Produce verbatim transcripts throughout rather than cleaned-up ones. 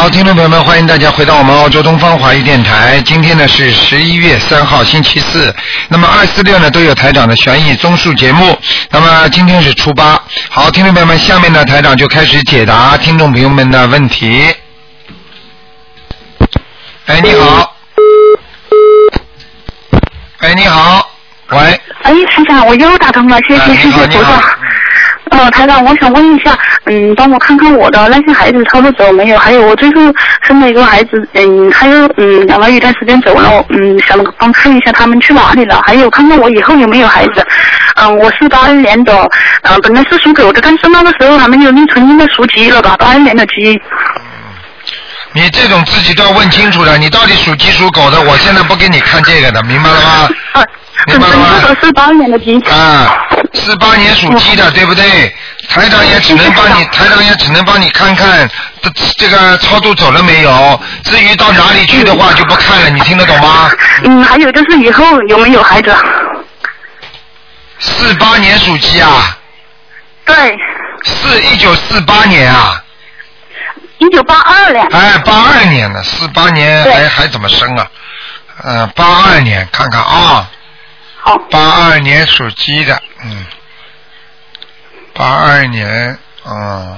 好，听众朋友们，欢迎大家回到我们澳洲东方华语电台。今天呢是十一月三号，星期四。那么二四六呢都有台长的悬疑综述节目。那么今天是初八。好，听众朋友们，下面呢台长就开始解答听众朋友们的问题。哎，你好。哎，你好。喂。 哎，台长，我又打通了，谢谢、哎、谢谢菩萨。呃，台长，我想问一下，嗯，帮我看看我的那些孩子超度走没有？还有我最后生了一个孩子，嗯，还有嗯两个月一段时间走了，嗯，想帮看一下他们去哪里了，还有看看我以后有没有孩子。嗯，我是八二年的，呃，本来是属狗的，但是那个时候还没有立春，应该属鸡了吧？八二年的鸡。 你这种自己都要问清楚的，你到底属鸡属狗的？我现在不给你看这个的，明白了吗？ 啊， 明白了吗？ 是八二年的鸡。 啊，四八年属鸡的，对不对？台长也只能帮你，台长也只能帮你看看这个超度走了没有。至于到哪里去的话，就不看了。你听得懂吗？ 嗯，还有就是以后有没有孩子？ 四八年属鸡啊？ 对。 四一九四八年啊？ 一九八二年。 哎，八二年的，四八年还还怎么生啊？呃，八二年，看看啊。 好。 八二年属鸡的，嗯。八二年，嗯，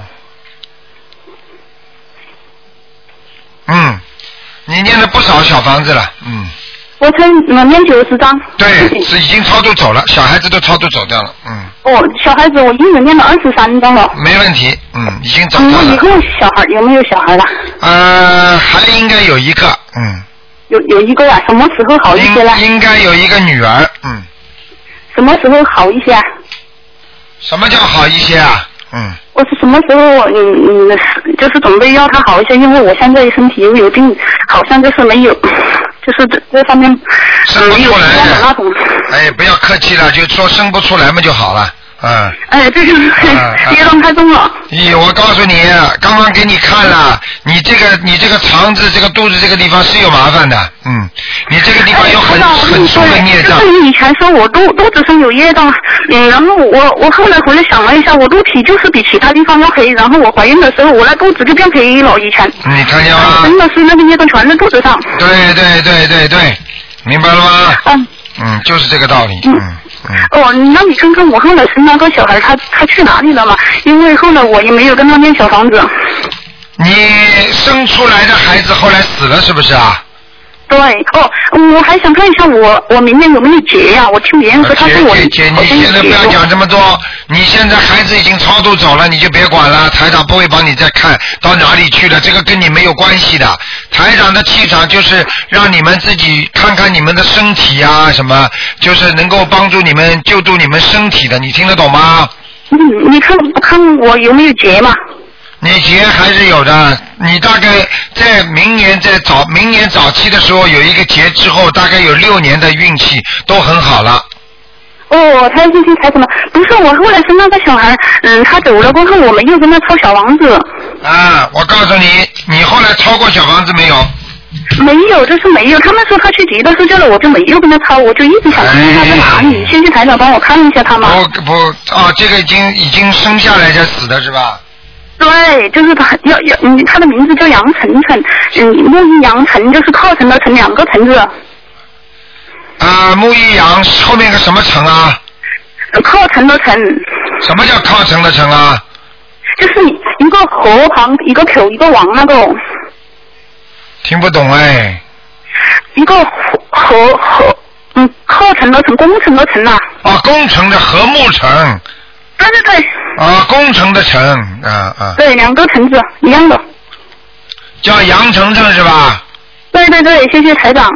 嗯，你念了不少小房子了，嗯。 我才念九十张。 对，是已经超度走了，小孩子都超度走掉了，嗯。 哦，小孩子我一人念了二十三张了。 没问题，嗯，已经走掉了。 嗯，以后小孩有没有小孩了？ 呃，还应该有一个，嗯。 有有一个啊？什么时候好一些呢？ 应该有一个女儿，嗯。 什么时候好一些啊？ 什么叫好一些啊？嗯， 我是什么时候嗯嗯，就是准备要他好一些，因为我现在身体又有病，好像就是没有，就是这这方面生不出来的那种。 哎，不要客气了，就说生不出来嘛就好了。嗯。 哎，这就是业障太重了。 咦，我告诉你，刚刚给你看了，你这个你这个肠子、这个肚子这个地方是有麻烦的，嗯，你这个地方有很、哎、很重的孽障。 就是你以前说我肚肚子上有业障，嗯，然后我我后来回来想了一下，我肚皮就是比其他地方要黑，然后我怀孕的时候我那肚子就变黑了，以前。 你看见吗？ 真的是那个业障全在肚子上。 对对对对对，明白了吗？ 嗯。 嗯，就是这个道理。嗯。嗯哦，那你看看我后来生那个小孩，他他去哪里了嘛？因为后来我也没有跟他念小房子。 你生出来的孩子后来死了是不是啊？ 对，哦，我还想看一下我我明年有没有结呀、啊？我听别人说他是我。 姐姐，你现在不要讲这么多，你现在孩子已经超度走了，你就别管了，台长不会帮你再看到哪里去了，这个跟你没有关系的。台长的气场就是让你们自己看看你们的身体啊，什么就是能够帮助你们救助你们身体的，你听得懂吗？ 嗯，你看看我有没有结嘛？ 你结还是有的，你大概在明年在早明年早期的时候有一个结之后，大概有六年的运气都很好了。 哦，他运气才什么？不是，我后来生那个小孩，嗯，他走了过后，我没有跟他抄小房子。 啊，我告诉你，你后来抄过小房子没有？ 没有，就是没有。他们说他去极乐世界了，我就没有跟他抄，我就一直想看看他在哪里。哎、谢谢台长帮我看一下他吗？ 不不，哦，这个已经已经生下来才死的是吧？ 对，就是他要要，嗯，他的名字叫杨晨晨，嗯，木易杨晨就是靠城的城，两个城字。 啊，木易杨后面个什么城啊？ 靠城的城。 什么叫靠城的城啊？ 就是一个河旁，一个口，一个王那个。 听不懂哎。 一个河河，嗯，靠城的城，工程的城啊。 啊，工程的和睦城。 对对对。 啊，工程的程，啊啊。 对，两个城字一样的。 叫杨程程是吧？ 对对对，谢谢台长。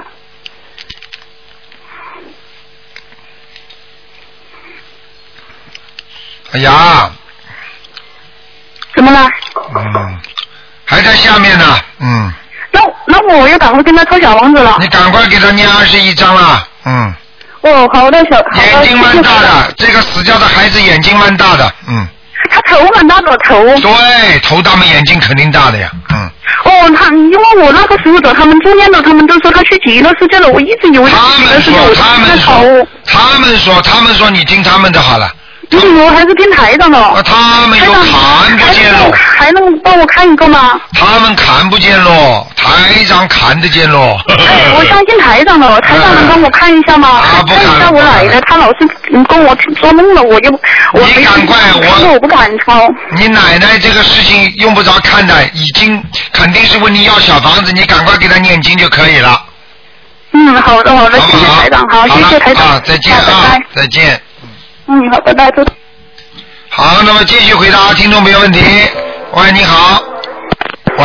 哎呀。 怎么了？ 嗯，还在下面呢，嗯。 那那我要赶快跟他抄小房子了。 你赶快给他念二十一章了，嗯。 哦，好的，小。 眼睛蛮大的，这个死掉的孩子眼睛蛮大的，嗯。 他头蛮大的头。 对，头大嘛，眼睛肯定大的呀，嗯。 哦，他因为我那个时候的他们住院的，他们都说他去极乐世界了，我一直以为他们说，他们说，他们说，他们说你听他们的好了。 嗯，我还是听台长的。 啊，他们有看不见喽。 还能帮我看一个吗？ 他们看不见喽，台长看得见喽。 哎，我相信台长了，台长能帮我看一下吗？ 啊，不看。 看一下我奶奶，她老是跟我做梦了，我就我你赶快， 我我不敢抄。 你奶奶这个事情用不着看的，已经肯定是问你要小房子，你赶快给她念经就可以了。 嗯，好的好的，谢谢台长，好，谢谢台长， 啊，再见啊，再见。 嗯，好，拜拜，祝。 好，那么继续回答听众朋友问题。喂，你好。喂。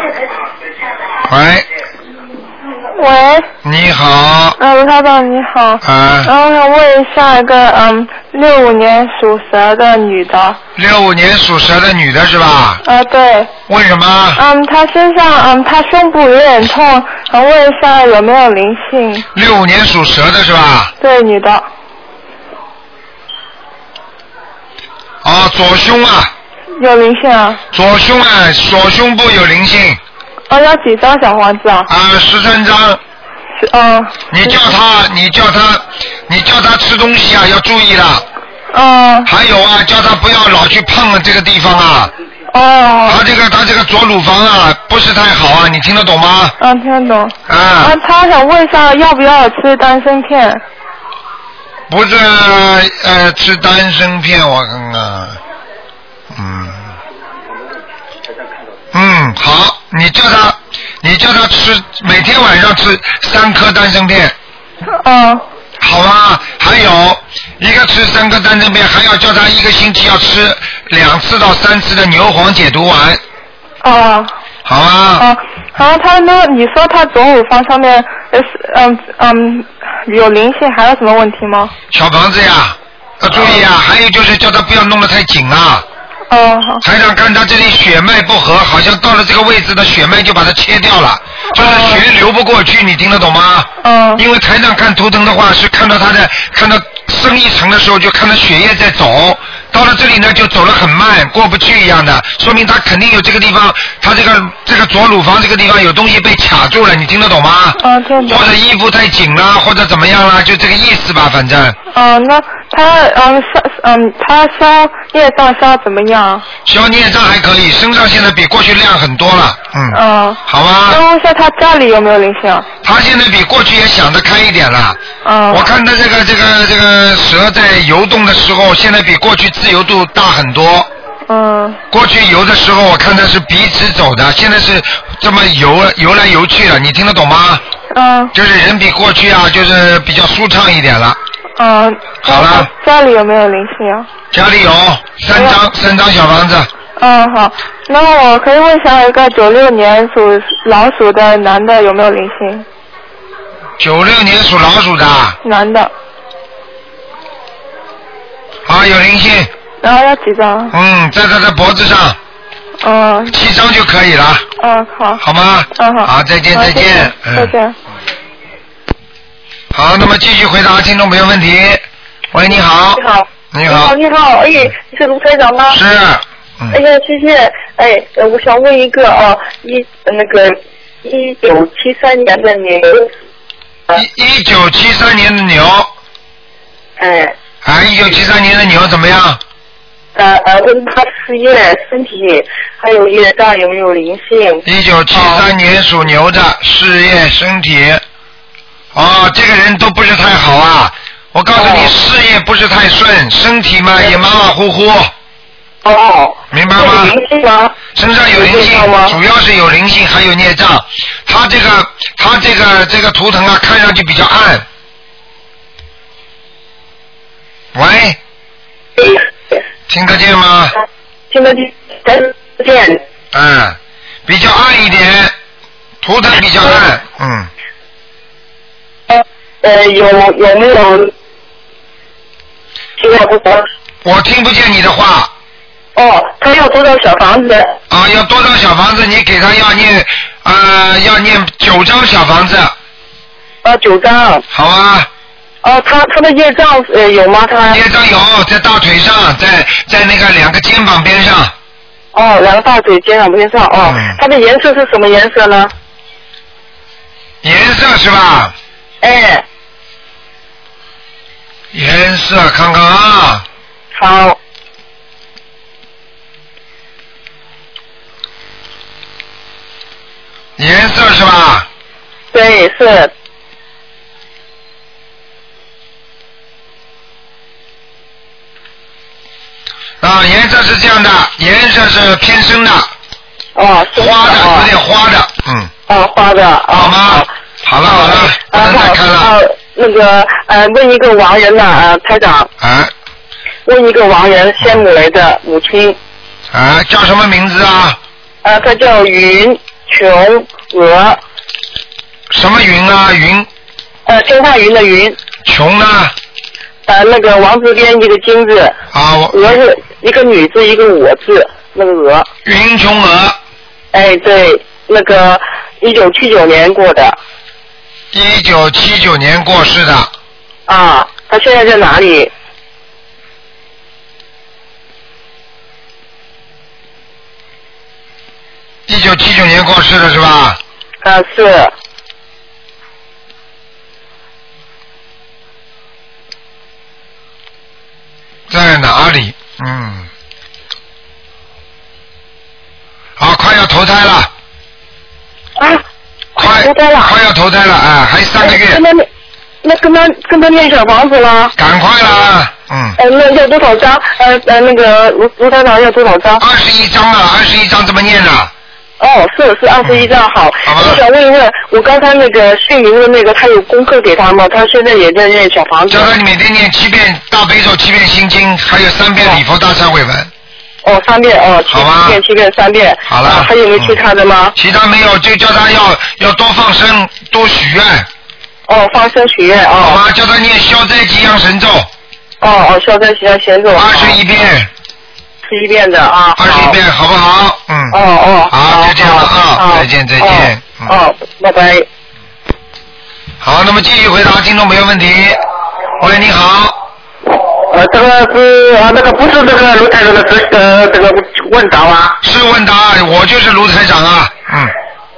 喂。 喂。 你好。 嗯，卢台长你好。 啊。 然后想问一下一个嗯六五年属蛇的女的。 六五年属蛇的女的是吧？ 啊，对。 问什么？ 嗯，她身上嗯，她胸部有点痛，想问一下有没有灵性。 六五年属蛇的是吧？ 对，女的。 啊，左胸啊。 有灵性啊。 左胸啊，左胸部有灵性。 哦，要几张小房子啊？ 啊，十三张。 是，嗯。 你叫他，你叫他，你叫他吃东西啊，要注意了。 嗯。 还有啊，叫他不要老去碰这个地方啊。 哦。 他这个他这个左乳房啊，不是太好啊，你听得懂吗？ 嗯，听得懂。 啊。 啊，他想问一下，要不要吃丹参片？ 不是，呃，吃丹参片，我看看，嗯，嗯，好，你叫他，你叫他吃，每天晚上吃三颗丹参片。 嗯。 好吧，还有一个吃三颗丹参片，还要叫他一个星期要吃两次到三次的牛黄解毒丸。 哦。 好啊。 啊，然后他那你说他左乳房上面呃嗯嗯有灵性，还有什么问题吗？ 小房子呀，要注意啊，哦、还有就是叫他不要弄得太紧啊。 哦。 台长看他这里血脉不和，好像到了这个位置的血脉就把它切掉了，就是血流不过去，你听得懂吗？ 嗯。 因为台长看图腾的话，是看到他的看到深一层的时候，就看到血液在走。到了这里呢，就走得很慢，过不去一样的，说明他肯定有这个地方，他这个这个左乳房这个地方有东西被卡住了，你听得懂吗？ 嗯，听懂。 或者衣服太紧了，或者怎么样了，就这个意思吧，反正。 嗯，那他嗯消嗯他消业障消怎么样？ 消业障还可以，身上现在比过去亮很多了，嗯。 嗯。 好吧。 那问一下他家里有没有灵性？ 他现在比过去也想得开一点了。 嗯。 我看他这个这个这个蛇在游动的时候，现在比过去自由度大很多。 嗯。 过去游的时候，我看他是笔直走的，现在是这么游游来游去的，你听得懂吗？ 嗯。 就是人比过去啊，就是比较舒畅一点了。 嗯。 好了。 家里有没有灵性啊？ 家里有三张三张小房子。 嗯，好。那么我可以问一下一个九六年属老鼠的男的有没有灵性？ 九六年属老鼠的。 男的。 啊，有灵性。 然后要几张？ 嗯，在他的脖子上。 嗯。 七张就可以了。 嗯，好。 好吗？ 嗯，好。 好，再见，再见。 嗯、再见。 好，那么继续回答听众朋友问题。喂，你好。 你好。 你好。 你好，哎，你是卢台长吗？ 是。嗯、 哎呀，谢谢。哎，我想问一个啊，一那个一九七三年的牛。 一一九七三年的牛。 哎。 啊，一九七三年的牛怎么样？ 呃呃，问他事业、身体，还有业障有没有灵性？ 一九七三年属牛的，事业、身体。哦，这个人都不是太好啊！我告诉你，哦、事业不是太顺，身体嘛也马马虎虎。 哦。 明白吗？ 灵性吗？ 身上有灵性，主要是有灵性，还有孽障。他这个，他这个这个图腾啊，看上去比较暗。喂。听得见吗？ 听得见，听得见。 嗯，比较暗一点，图腾比较暗，嗯。 呃，有有没有？听不懂。 我听不见你的话。 哦，他要多少小房子？ 啊，要多少小房子？你给他要念，呃，要念九张小房子。 啊，九张。 好啊。 哦，他他的业障呃有吗？他业障有，在大腿上，在在那个两个肩膀边上。 哦，两个大腿肩膀边上哦。嗯、它的颜色是什么颜色呢？ 颜色是吧？ 哎。 颜色看看啊。 好。 颜色是吧？ 对，是。 啊，颜色是这样的，颜色是偏深的。 哦，是花的， 哦、 有点花的，嗯。 哦，花的。哦、 好吗？好了好了，不能再看了。 啊，那个呃，问一个亡人呢，呃，台长。 啊。 问一个亡人，仙母雷的母亲。 啊，叫什么名字啊？ 呃，他叫云琼娥。 什么云啊？云。 呃，天上云的云。 琼呢？ 呃，那个王字边一个金字。 啊，我。 娥是一个女字，一个我字，那个娥。 云琼娥。 哎，对，那个一九七九年过的。 一九七九年过世的。 啊，他现在在哪里？ 一九七九年过世的是吧？ 啊，是。 在哪里？嗯。好，快要投胎了。 啊。 快投胎了。 快要投胎了，哎，还三个月。 跟他念，那跟他跟他念小房子了。 赶快了，嗯。 呃，那要多少张？呃呃，那个卢卢台长要多少张？ 二十一张啊，二十一张怎么念呢？ 哦，是是二十一张，好。 好吧。 我想问一问，我刚才那个姓名的那个，他有功课给他吗？他现在也在念小房子。 叫他每天念七遍大悲咒，七遍心经，还有三遍礼佛大忏悔文。 哦，三遍哦，七遍七遍三遍。 好了。 啊、还有没有其他的吗？ 嗯、其他没有，就叫他要要多放生，多许愿。 哦，放生许愿哦。 好吗？叫他念消灾吉祥神咒。 哦哦，消灾吉祥神咒。 二十一遍。 十一遍的啊。 二十一遍，好不好？嗯。 哦哦。 好，就这样了啊！再见再见。 哦，拜拜。 好，那么继续回答听众朋友问题。喂，你好。 呃，这个是啊，那个不是这个卢台长的是呃这个问答吗？ 是问答，我就是卢台长啊，嗯。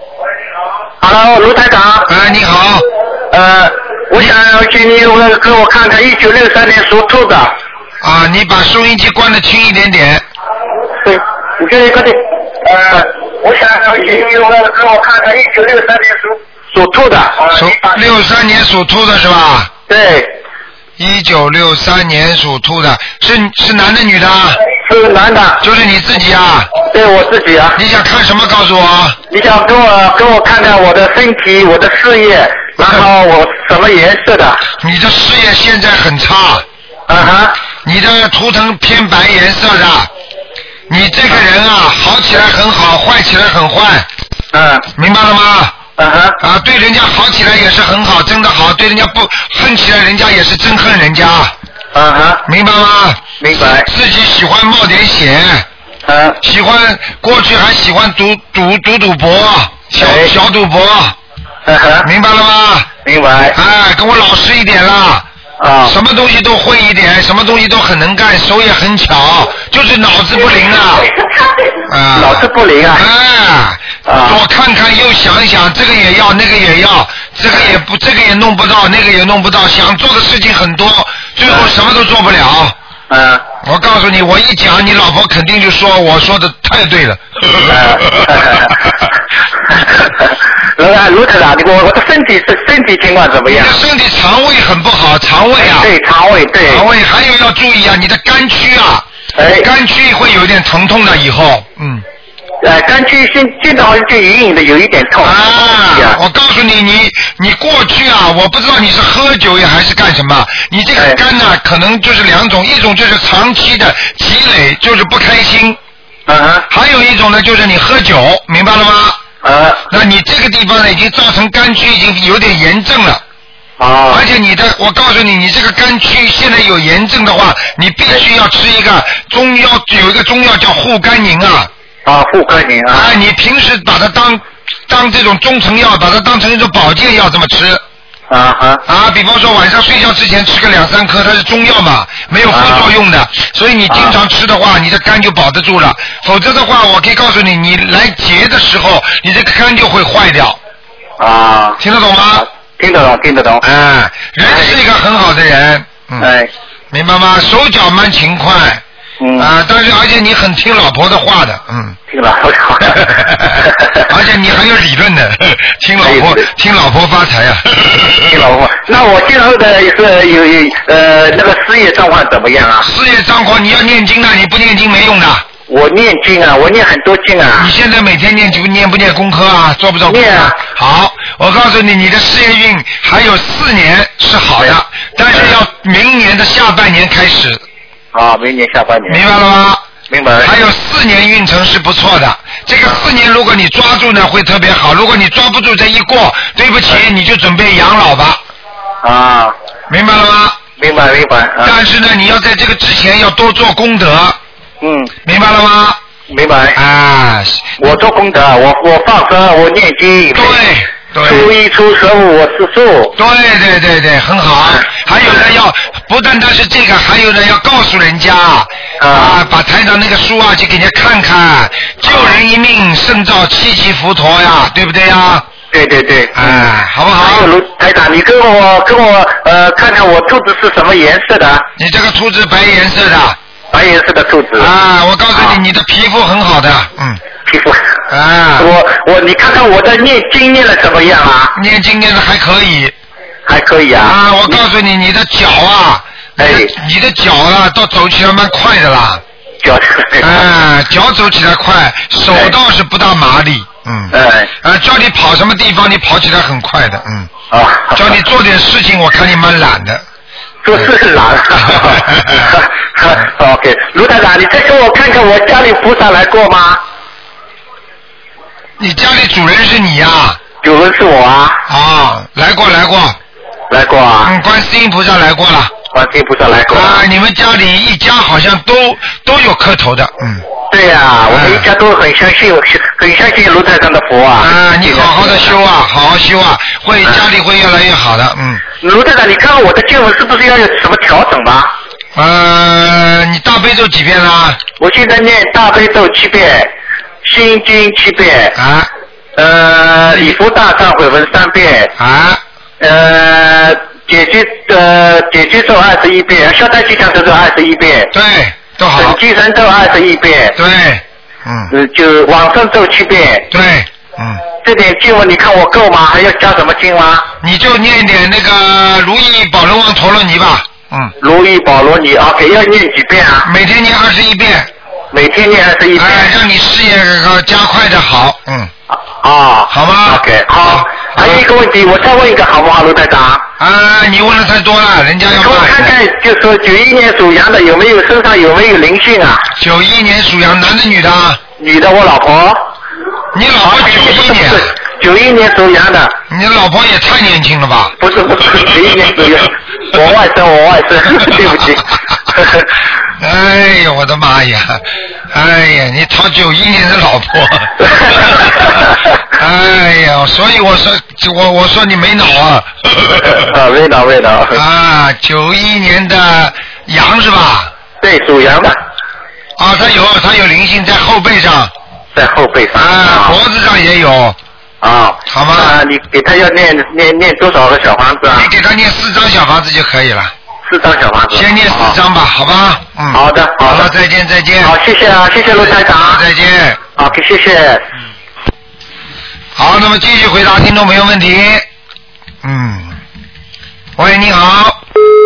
Hello， 卢台长。 哎，你好。 呃，我想请你给我看看一九六三年属兔的。 啊，你把收音机关的轻一点点。 对，你这一个的。呃，我想请你给我看看一九六三年属属兔的。 属六三年属兔的是吧？ 对。 一九六三年属兔的，是是男的女的？ 是男的。 就是你自己啊？ 对，我自己啊。 你想看什么？告诉我。 你想跟我跟我看看我的身体，我的事业，然后我什么颜色的？ 你的事业现在很差。 啊哈。 你的图腾偏白颜色的，你这个人啊，好起来很好，坏起来很坏。 嗯。 明白了吗？ 嗯哼。 啊，对人家好起来也是很好，真的好；对人家不恨起来，人家也是真恨人家。 嗯哼。 明白吗？ 明白。 自己喜欢冒点险。 嗯。 喜欢过去还喜欢赌赌赌赌博，小小赌博。 嗯哼。 明白了吗？ 明白。 哎，跟我老实一点啦。 啊。 什么东西都会一点，什么东西都很能干，手也很巧，就是脑子不灵啊。啊。 脑子不灵啊。 哎。左看看右想一想，这个也要，那个也要，这个也不，这个也弄不到，那个也弄不到，想做的事情很多，最后什么都做不了。 嗯。 我告诉你，我一讲，你老婆肯定就说我说的太对了。 卢卢台长，我我的身体是身体情况怎么样？ 你的身体肠胃很不好，肠胃啊。 对，肠胃对。 肠胃还有要注意啊，你的肝区啊， 哎， 肝区会有点疼痛的以后，嗯。 呃，肝区现现在好像就隐隐的有一点痛。 啊！我告诉你，你你过去啊，我不知道你是喝酒也还是干什么，你这个肝呢、啊，可能就是两种，一种就是长期的积累，就是不开心。 嗯哼。 还有一种呢，就是你喝酒，明白了吗？ 啊。 那你这个地方呢，已经造成肝区已经有点炎症了。 啊。 而且你的，我告诉你，你这个肝区现在有炎症的话，你必须要吃一个中药，有一个中药叫护肝宁啊。 啊，护肝宁啊！ 啊，你平时把它当当这种中成药，把它当成一种保健药这么吃。 啊哈。 啊，比方说晚上睡觉之前吃个两三颗，它是中药嘛，没有副作用的，啊、所以你经常吃的话，你的肝就保得住了。否则的话，我可以告诉你，你来节的时候，你这个肝就会坏掉。 啊。 听得懂吗？ 听得懂，听得懂。 哎，人是一个很好的人。嗯。 哎。 明白吗？手脚蛮勤快。 嗯。 啊，但是而且你很听老婆的话的，嗯。 听老婆的话。 而且你很有理论的，听老婆听老婆发财啊。 听老婆。那我今后的是有有呃那个事业状况怎么样啊？ 事业状况你要念经的，你不念经没用的。 我念经啊，我念很多经啊。 你现在每天念经念不念功课啊？做不做功课？ 念啊。 好，我告诉你，你的事业运还有四年是好的，但是要明年的下半年开始。 啊，明年下半年。 明白了吗？ 明白。 还有四年运程是不错的，这个四年如果你抓住呢，会特别好；如果你抓不住，这一过，对不起，你就准备养老吧。 啊。 明白了吗？ 明白明白。啊、 但是呢，你要在这个之前要多做功德。 嗯。 明白了吗？ 明白。 啊。我做功德，我我放生，我念经。 对。 初一、初十五我吃素。 对对对对，很好。还有呢，要不单单是这个，还有呢，要告诉人家啊，把台长那个书啊，去给人家看看，救人一命胜造七级浮屠呀，对不对呀？ 对对对。 哎，好不好？ 还有台长，你跟我跟我呃看看我兔子是什么颜色的？ 你这个兔子白颜色的。 白颜色的兔子。 啊，我告诉你，你的皮肤很好的，嗯。 皮肤。 啊。 我我你看看我的念经念的怎么样啊？ 念经念的还可以。 还可以啊。 啊，我告诉你，你的脚啊， 哎， 你的脚啊，都走起来蛮快的啦。 脚。 哎，脚走起来快，手倒是不大麻利，嗯。 哎。 啊，叫你跑什么地方，你跑起来很快的，嗯。 啊。 叫你做点事情，我看你蛮懒的。 做事是懒。OK， 卢台长，你再给我看看我家里菩萨来过吗？ 你家里主人是你呀、啊？ 主人是我啊。 啊，来过来过。 来过啊。 嗯，观世音菩萨来过了。 观世音菩萨来过。 啊，你们家里一家好像都都有磕头的，嗯。 对呀、啊，我们一家都很相信，很相信卢台长的佛啊。 啊，你好好的修啊，好好修啊，会家里会越来越好的，嗯。 卢台长，你看看我的经文是不是要有什么调整吧？ 呃，你大悲咒几遍啦？ 我现在念大悲咒七遍，心经七遍。 啊。 呃，礼佛大忏悔文三遍。 啊。 呃，解决呃解决咒二十一遍，消灾吉祥神咒二十一遍。 对，都好。 准提神咒二十一遍。 对。嗯。 呃，就往生咒七遍。 对。嗯。 这点经文你看我够吗？还要加什么经吗？ 你就念点那个如意宝轮王陀罗尼吧。嗯。 如意宝罗尼 ，OK， 要念几遍啊？ 每天念二十一遍。 每天念二十一遍。 哎，让你事业加快的好，嗯。 啊。 好吗 ？OK， 好。还有一个问题，我再问一个好不好，卢台长？ 啊，你问的太多了，人家要骂。 给我看看，就说九一年属羊的有没有身上有没有灵性啊？ 九一年属羊，男的女的？ 女的，我老婆。 你老婆九一年？ 九一年属羊的。 你老婆也太年轻了吧？ 不是不是，九一年属羊，我外甥我外甥，对不起。 哎呀，我的妈呀！哎呀，你讨九一年的老婆。哎呀，所以我说，我我说你没脑啊。 啊，没脑没脑。 啊，九一年的羊是吧？ 对，属羊的。 啊，他有他有灵性在后背上。 在后背上。 啊，脖子上也有。 啊， 好吗？ 啊，你给他要念念念多少个小房子啊？ 你给他念四张小房子就可以了。 四张小房子。 先念四张吧，好吧？嗯。 好的，好的。好，再见，再见。 好，谢谢啊，谢谢卢台长。 再见。 好，谢谢。 嗯。好，那么继续回答听众朋友问题。嗯。喂，你好。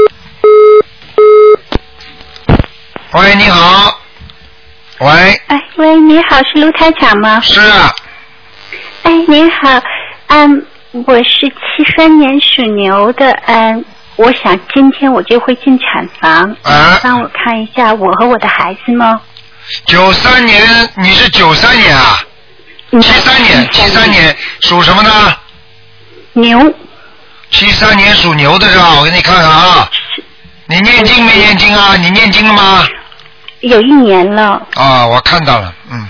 喂，你好。喂。 哎，喂，你好，是卢台长吗？ 是啊。 哎，您好，嗯，我是七三年属牛的，嗯，我想今天我就会进产房， 啊， 帮我看一下我和我的孩子吗？ 九三年，你是九三年啊？七三年，七三年属什么呢？ 牛。 七三年属牛的是吧？我给你看看啊。你念经没念经啊？你念经了吗？ 有一年了。 啊，我看到了，嗯，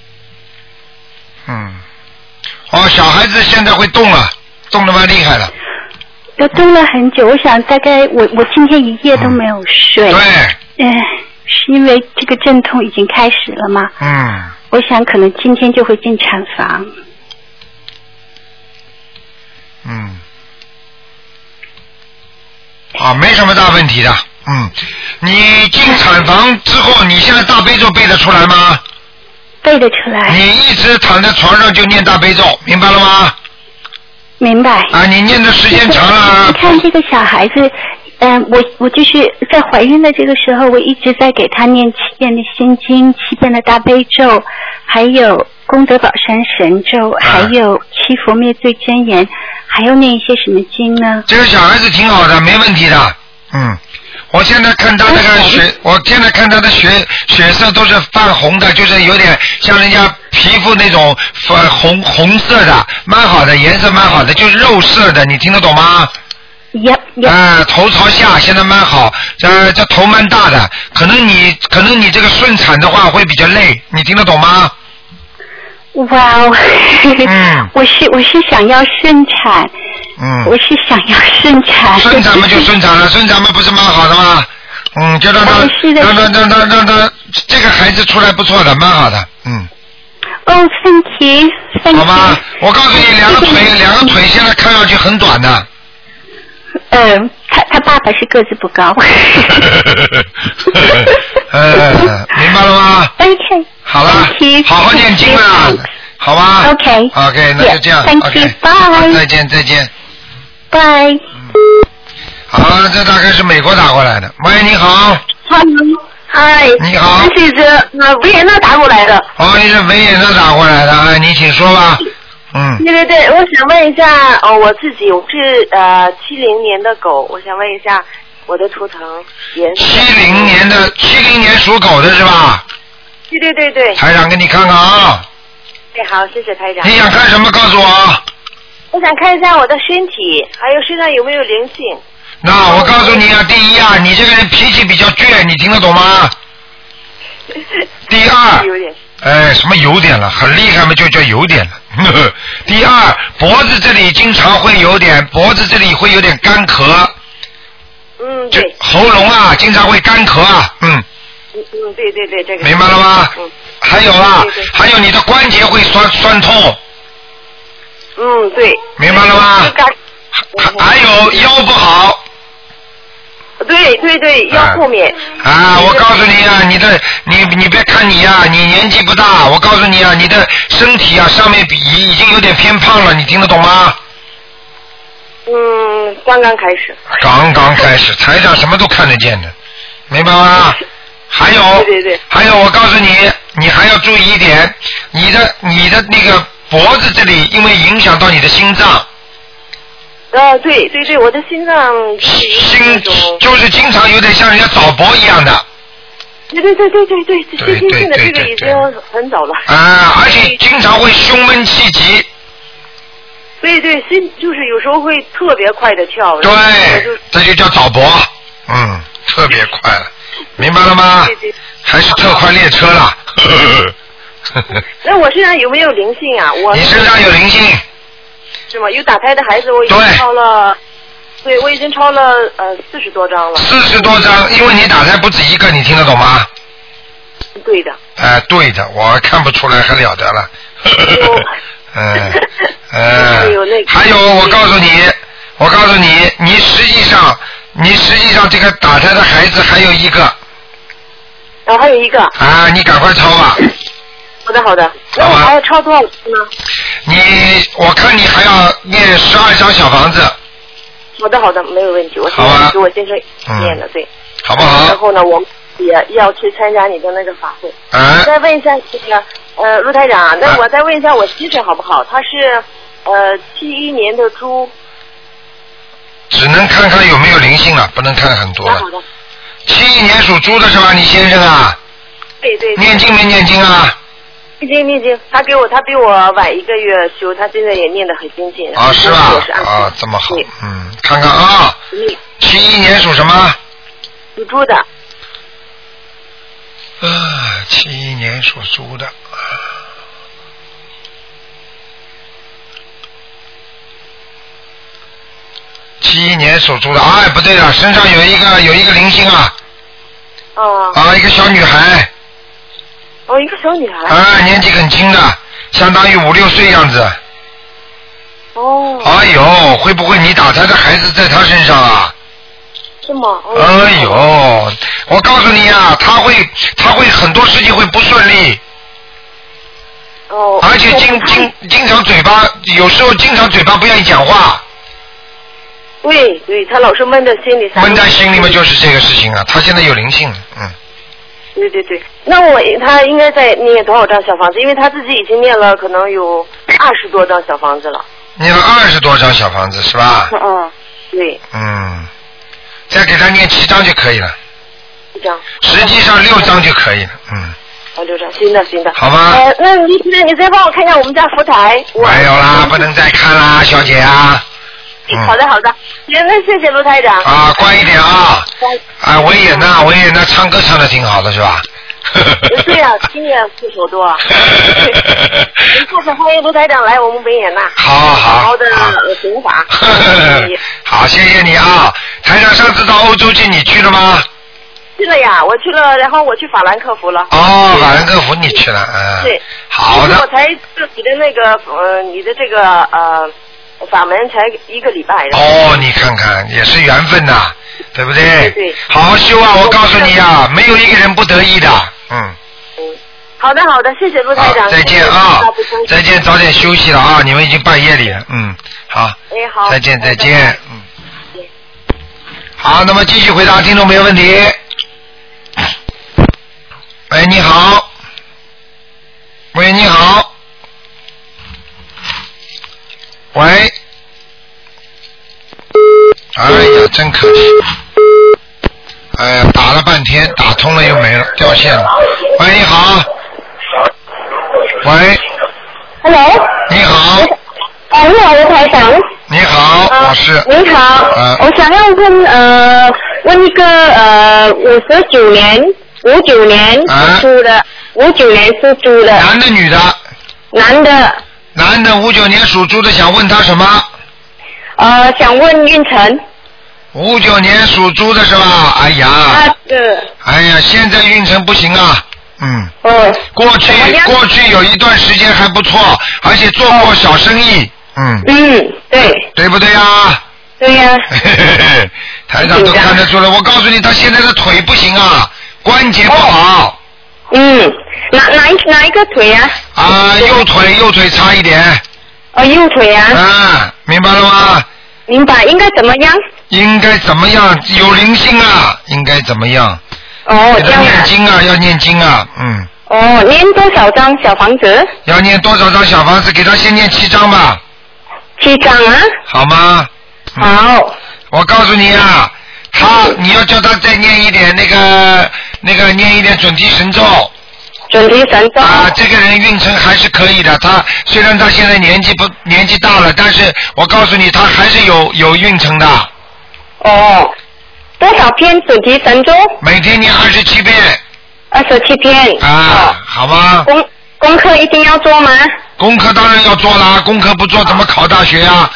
嗯。哦，小孩子现在会动了，动得蛮厉害了。 都动了很久，我想大概我我今天一夜都没有睡。 嗯、对。 嗯，是因为这个阵痛已经开始了吗？ 嗯。 我想可能今天就会进产房。 嗯。啊，没什么大问题的， 嗯，你进产房之后，你现在大悲咒背得出来吗？ 背得出来。 你一直躺在床上就念大悲咒，明白了吗？ 明白。 啊，你念的时间长了。 你看这个小孩子，嗯、呃，我我就是在怀孕的这个时候，我一直在给他念七遍的心经，七遍的大悲咒，还有功德宝山神咒，还有七佛灭罪真言，还要念一些什么经呢？ 这个小孩子挺好的，没问题的。嗯，我现在看他那个血，我现在看他的血血色都是泛红的，就是有点像人家皮肤那种粉红红色的，蛮好的，颜色蛮好的，就是肉色的，你听得懂吗？ 呀呀！ 啊，头朝下，现在蛮好，这这头蛮大的，可能你可能你这个顺产的话会比较累，你听得懂吗？ 哇哦！ 嗯， 我是我是想要顺产。 嗯， 我是想要顺产。 顺产嘛就顺产了，顺产嘛不是蛮好的吗？嗯，就让他让他让他让他这个孩子出来不错的，蛮好的，嗯。 哦 ，thank you，thank you。 好吗？我告诉你，两个腿两个腿现在看上去很短的。 嗯、呃，他他爸爸是个子不高。 呃，明白了吗 ？OK。 好了，好好念经啊，好吧 ？OK。 OK， 那就这样。 Thank you， 拜。 再见，再见。 拜。 嗯。好，这大概是美国打过来的。喂，你好。 Hello， 嗨。 你好。 这是呃维也纳打过来的。 哦，你是维也纳打过来的，哎，你请说吧。嗯。 对对对，我想问一下，哦，我自己我是呃七零年的狗，我想问一下我的图腾颜色。 七零年的，七零年属狗的是吧？ 对对对对。 台长给你看看啊。 对，好，谢谢台长。 你想看什么？告诉我。 我想看一下我的身体，还有身上有没有灵性。 那我告诉你啊，第一啊，你这个人脾气比较倔，你听得懂吗？第二， 有点。 哎，什么有点了？很厉害嘛，就叫有点了。呵呵第二，脖子这里经常会有点，脖子这里会有点干咳。 嗯，对。 喉咙啊，经常会干咳啊，嗯。 嗯嗯，对对对，这个。 明白了吗？ 嗯。 还有啊， 对对对还有你的关节会酸酸痛。 嗯，对。 明白了吗？还还有腰不好。 对对对，腰后面。 啊，我告诉你啊，你的你你别看你啊，你年纪不大，我告诉你啊，你的身体啊上面比已经有点偏胖了，你听得懂吗？ 嗯，刚刚开始。 刚刚开始，台上什么都看得见的，明白吗？还有， 对对对， 还有，我告诉你，你还要注意一点，你的你的那个脖子这里，因为影响到你的心脏。 呃，对对对，我的心脏心就是经常有点像人家早搏一样的。 对对对对对对， 对对对对这个已经很早了。 啊，而且经常会胸闷气急。 对对，心就是有时候会特别快的跳。 对，这就叫早搏，嗯，特别快了，明白了吗？ 对对。 还是特快列车了。 那我身上有没有灵性啊？我。 你身上有灵性。 是吗？有打胎的孩子，我已经超了，对，我已经超了呃四十多张了。 四十多张，因为你打胎不止一个，你听得懂吗？ 对的。 哎、呃，对的，我看不出来还了得了。嗯嗯。还有，我告诉你，我告诉你，你实际上，你实际上这个打胎的孩子还有一个。 哦，还有一个。 啊，你赶快抄吧。 好的好的，那我还要抄多少次呢？ 你，我看你还要念十二张小房子。 好的好的，没有问题，我现在给我先生念的、嗯、对。 好不好？ 然后呢，我也要去参加你的那个法会。 啊。 再问一下这个呃陆台长，那我再问一下我先生好不好？他是呃七一年的猪。 只能看看有没有灵性了，不能看很多了。 好的。 七一年属猪的是吧？你先生啊？ 对对。 念经没念经啊？ 念经念经，他给我他比我晚一个月修，他现在也念得很精进。 啊，是吧？啊，这么好，嗯，看看啊，七一年属什么？ 属猪的。 啊，七一年属猪的。七一年属猪的，哎，不对了，身上有一个有一个灵性啊。 哦。 啊，一个小女孩。 哦，一个小女孩。 啊，年纪很轻的，相当于五六岁样子。 哦。 哎呦，会不会你打胎的孩子在她身上啊？ 是吗？哦、 哎呦，我告诉你啊，他会他会很多事情会不顺利。 哦。 而且经经经常嘴巴，有时候经常嘴巴不愿意讲话。 对对，他老是闷在心里。 闷在心里面就是这个事情啊，他现在有灵性，嗯。 对对对，那我他应该再念多少张小房子？因为他自己已经念了可能有二十多张小房子了。 念了二十多张小房子是吧？ 嗯，对。 嗯，再给他念七张就可以了。 一张。 实际上六张就可以了，嗯。 哦，六张，行的行的。 好吧。 呃，那你那你再帮我看一下我们家福台。 没有啦，不能再看啦，小姐啊。 嗯、好的好的，行，那谢谢卢台长。 啊，乖一点啊！啊，维也纳，维也纳唱歌唱的挺好的是吧？ 对呀、啊，经验四手多。下次欢迎卢台长来我们维也纳。 好好好。 好好的弘法。 好，谢谢你啊！台长上次到欧洲去，你去了吗？ 去了呀，我去了，然后我去法兰克福了。 哦，法兰克福你去了，嗯。 对。 好的。 我才自己的那个呃，你的这个呃。法门才一个礼拜。 哦，你看看，也是缘分呐，对不对？ 对对。 好好修啊！我告诉你啊，没有一个人不得意的，嗯。 嗯，好的好的，谢谢陆台长。 再见啊！再见，早点休息了啊！你们已经半夜里了，嗯，好。 哎好。 再见再见，嗯。好，那么继续回答听众朋友问题。喂，你好。喂，你好。喂，哎呀，真可惜！哎呀，打了半天，打通了又没了，掉线了。喂，你好。喂。 Hello。 你好。 啊，你好，卢台长。 你好， 啊、 我是。 你好。 啊、 我想要问呃，问一个呃，五十九年，五九年属猪的，五九、啊、年属猪的。 男的，女的？ 男的。 男的五九年属猪的，想问他什么？ 呃，想问运程。 五九年属猪的是吧？哎呀。 啊，是。 哎呀，现在运程不行啊。嗯。 哦。 过去过去有一段时间还不错，而且做过小生意。嗯。 嗯，对。 对不对呀？ 对呀。 台长都看得出来，我告诉你，他现在的腿不行啊，关节不好。 嗯，哪哪一哪一个腿啊？ 啊，右腿右腿差一点。 哦，右腿啊。 啊，明白了吗？ 明白，应该怎么样？ 应该怎么样？有灵性啊，应该怎么样？ 哦，这样啊。 念经啊，要念经啊，嗯。 哦，念多少张小房子？ 要念多少张小房子？给他先念七张吧。 七张啊？ 好吗？ 嗯、好。 我告诉你啊。他，你要叫他再念一点那个那个念一点准提神咒。 准提神咒。 啊，这个人运程还是可以的。他虽然他现在年纪不年纪大了，但是我告诉你，他还是有有运程的。 哦，多少篇准提神咒？ 每天念二十七遍。 二十七篇。 啊，哦、好吗？ 功功课一定要做吗？ 功课当然要做啦，功课不做怎么考大学啊？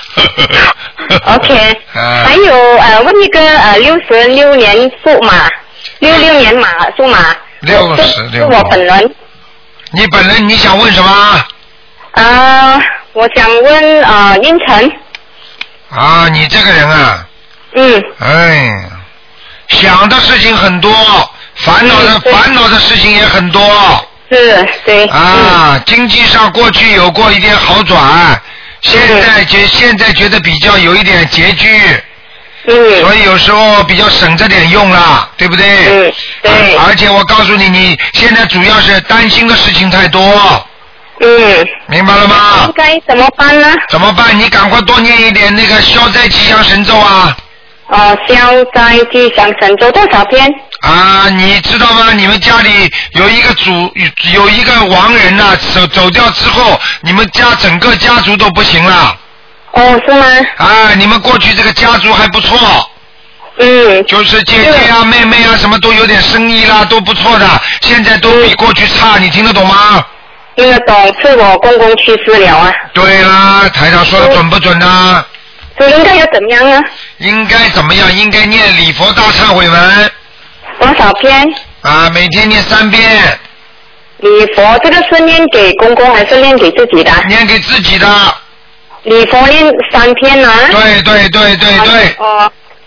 OK，、呃、还有呃，问一个呃，六十六年属马，六六年马属马， 六十六， 是我本人。 你本人你想问什么？ 啊、呃，我想问呃运程。 啊，你这个人啊。 嗯。 哎，想的事情很多，烦恼的、嗯、烦恼的事情也很多。 是，对。 啊，嗯、经济上过去有过一点好转。现在觉现在觉得比较有一点拮据，嗯，所以有时候比较省着点用了，对不对？ 嗯，对。 而且我告诉你，你现在主要是担心的事情太多。 嗯。 明白了吗？ 应该怎么办呢？ 怎么办？你赶快多念一点那个消灾吉祥神咒啊！ 哦，消灾吉祥神咒多少篇？ 啊，你知道吗？你们家里有一个主有一个亡人呐、啊，走走掉之后，你们家整个家族都不行了。 哦，是吗？ 啊，你们过去这个家族还不错。 嗯。 就是姐姐啊、妹妹啊，什么都有点生意啦，都不错的。现在都比过去差，你听得懂吗？ 听得懂，是我公公去世了啊。对啦，台长说的准不准啊？ 这应该要怎么样啊？ 应该怎么样？应该念礼佛大忏悔文。 多少篇？ 啊，每天念三遍。 礼佛这个是念给公公还是念给自己的？ 念给自己的。 礼佛念三篇啊？ 对对对对对。 哦，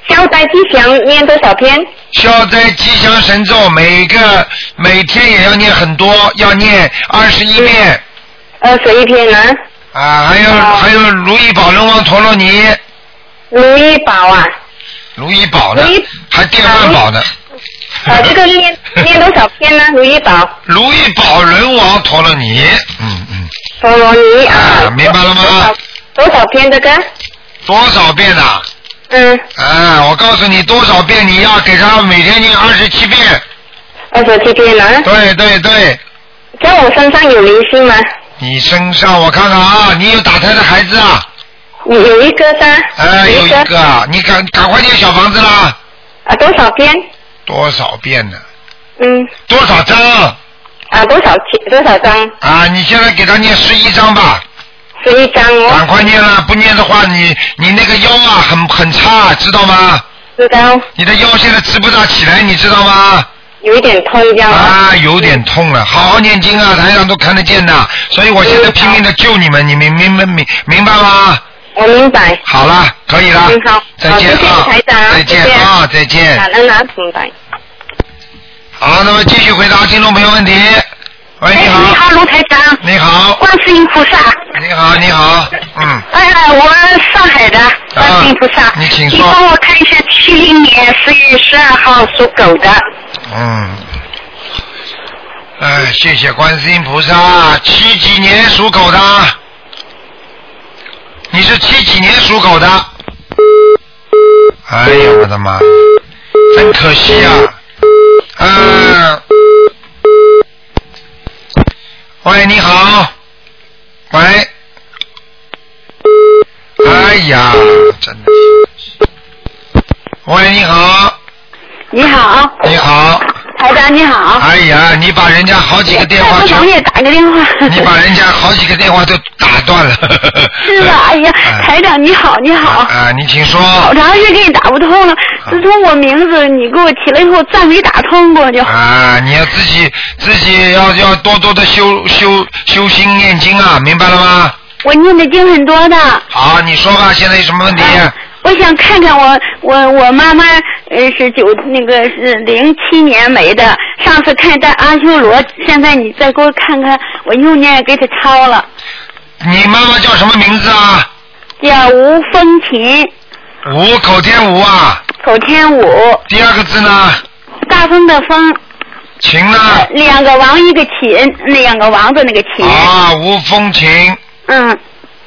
消灾吉祥念多少篇？ 消灾吉祥神咒每个每天也要念很多，要念二十一遍。 二十一篇呢？ 啊，还有、 哦、 还有如意宝轮王陀罗尼。 如意宝啊。 如意宝呢？还电饭宝呢。 啊，这个念念多少篇呢？如意宝。 如意宝轮王陀罗尼，嗯嗯。 陀罗尼啊。 啊，明白了吗？ 多少多少篇这个？ 多少遍啊？ 嗯。 啊，我告诉你多少遍，你要给他每天念二十七遍。 二十七篇呢？ 对对对。 在我身上有灵性吗？ 你身上我看看啊，你有打胎的孩子啊？ 有有一个噻。 哎，有一个啊，你赶赶快念小房子啦。 啊，多少遍？ 多少遍呢？ 嗯。 多少张？ 啊，多少多少张？ 啊，你现在给他念十一张吧。 十一张哦。 赶快念了，不念的话，你你那个腰啊很很差，知道吗？ 知道。 你的腰现在直不大起来，你知道吗？ 有一点痛这样啊，有点痛了，好好念经啊，台上都看得见的，所以我现在拼命的救你们，你明明白明明白吗？ 我明白。 好了，可以了。 嗯，好。 再见啊！ 谢谢台长。 再见啊！再见。 感恩啊，明白。 好，那么继续回答听众朋友问题。喂，你好。 你好，卢台长。 你好。 观世音菩萨。 你好，你好，嗯。 哎呀，我上海的观世音菩萨。 啊、你请说。 你帮我看一下七零年十月十二号属狗的。 嗯。哎，谢谢观世音菩萨。七几年属狗的？你是七几年属狗的？哎呀，我的妈！真可惜啊。嗯。喂，你好。喂。哎呀，真的。喂，你好。 你好。 你好。 台长你好。 哎呀，你把人家好几个电话全。我也打个电话。 你把人家好几个电话都打断了。 是的，哎呀，台长你好，你好。 啊，你请说。 好长时间给你打不通了，自从我名字你给我起了以后，再没打通过就。 啊，你要自己自己要要多多的修修修心念经啊，明白了吗？ 我念的经很多的。 好，你说吧，现在有什么问题？ 啊我想看看我我我妈妈呃是九那个是零七年没的，上次看在阿修罗，现在你再给我看看，我又念给她抄了。 你妈妈叫什么名字啊？ 叫吴风琴。 吴口天吴啊。 口天吴。 第二个字呢？ 大风的风。 琴呢？ 呃、两个王一个琴，两个王的那个琴。 啊，吴风琴。 嗯。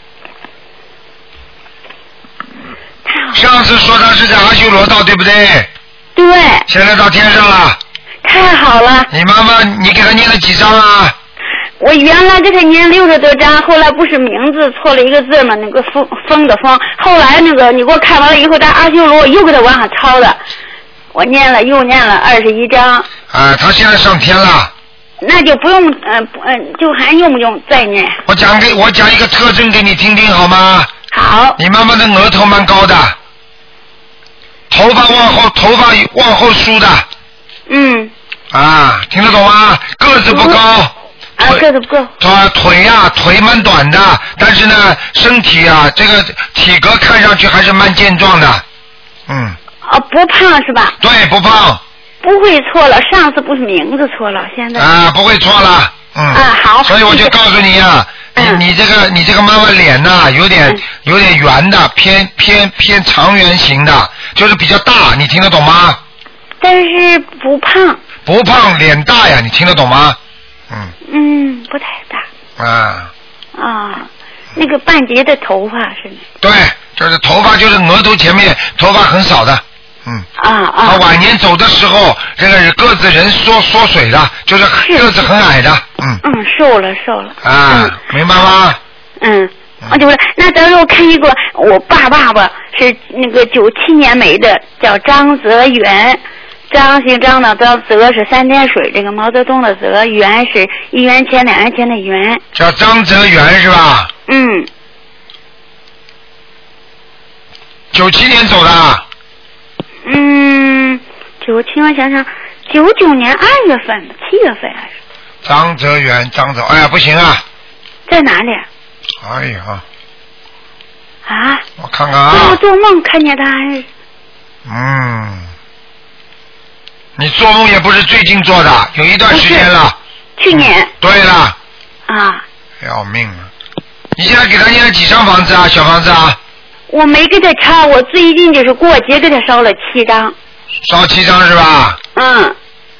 上次说他是在阿修罗道，对不对？ 对。 现在到天上了。 太好了。 你妈妈，你给他念了几张啊？ 我原来给他念六十多张，后来不是名字错了一个字嘛，那个风风的风。后来那个你给我看完了以后，在阿修罗我又给他往上抄的，我念了又念了二十一张。 啊，他现在上天了。 那就不用嗯嗯、呃，就还用不用再念？ 我讲给我讲一个特征给你听听好吗？ 好。 你妈妈的额头蛮高的，头发往后，头发往后梳的。 嗯。 啊，听得懂吗？个子不高。 啊，个子不够。 他腿呀、啊，腿蛮短的，但是呢，身体啊，这个体格看上去还是蛮健壮的。嗯。 哦，不胖是吧？ 对，不胖。 不会错了，上次不是名字错了，现在。 啊，不会错了。嗯。 啊，好。 所以我就告诉你啊。 嗯、 你你这个你这个妈妈脸呐、啊，有点、嗯、有点圆的，偏偏偏长圆形的，就是比较大，你听得懂吗？ 但是不胖。 不胖，脸大呀，你听得懂吗？嗯。 嗯，不太大。 啊。 啊，那个半截的头发是。 对，就是头发，就是额头前面头发很少的。嗯。 啊啊。 他晚年走的时候，这个个子人缩缩水的，就是个子很矮的。嗯。 嗯，瘦了瘦了。 啊，嗯、明白吗？ 嗯，我就是那等我看一个，我爸爸爸是那个九七年没的，叫张泽元，张姓张的张，泽是三点水，这个毛泽东的泽，元是一元钱两元钱的元。 叫张泽元是吧？ 嗯。 九七年走的。 嗯，九七我想想，九九年二月份，七月份还是。 张泽元，张泽，哎呀，不行啊！ 在哪里？ 哎呀！ 啊！ 我看看啊！ 我做梦看见他还是。 嗯，你做梦也不是最近做的，有一段时间了。 去年。 对了。 啊。 要命了！你现在给他念了几张房子啊？小房子啊？ 我没给他抄，我最近就是过节给他烧了七张。 烧七张是吧？ 嗯。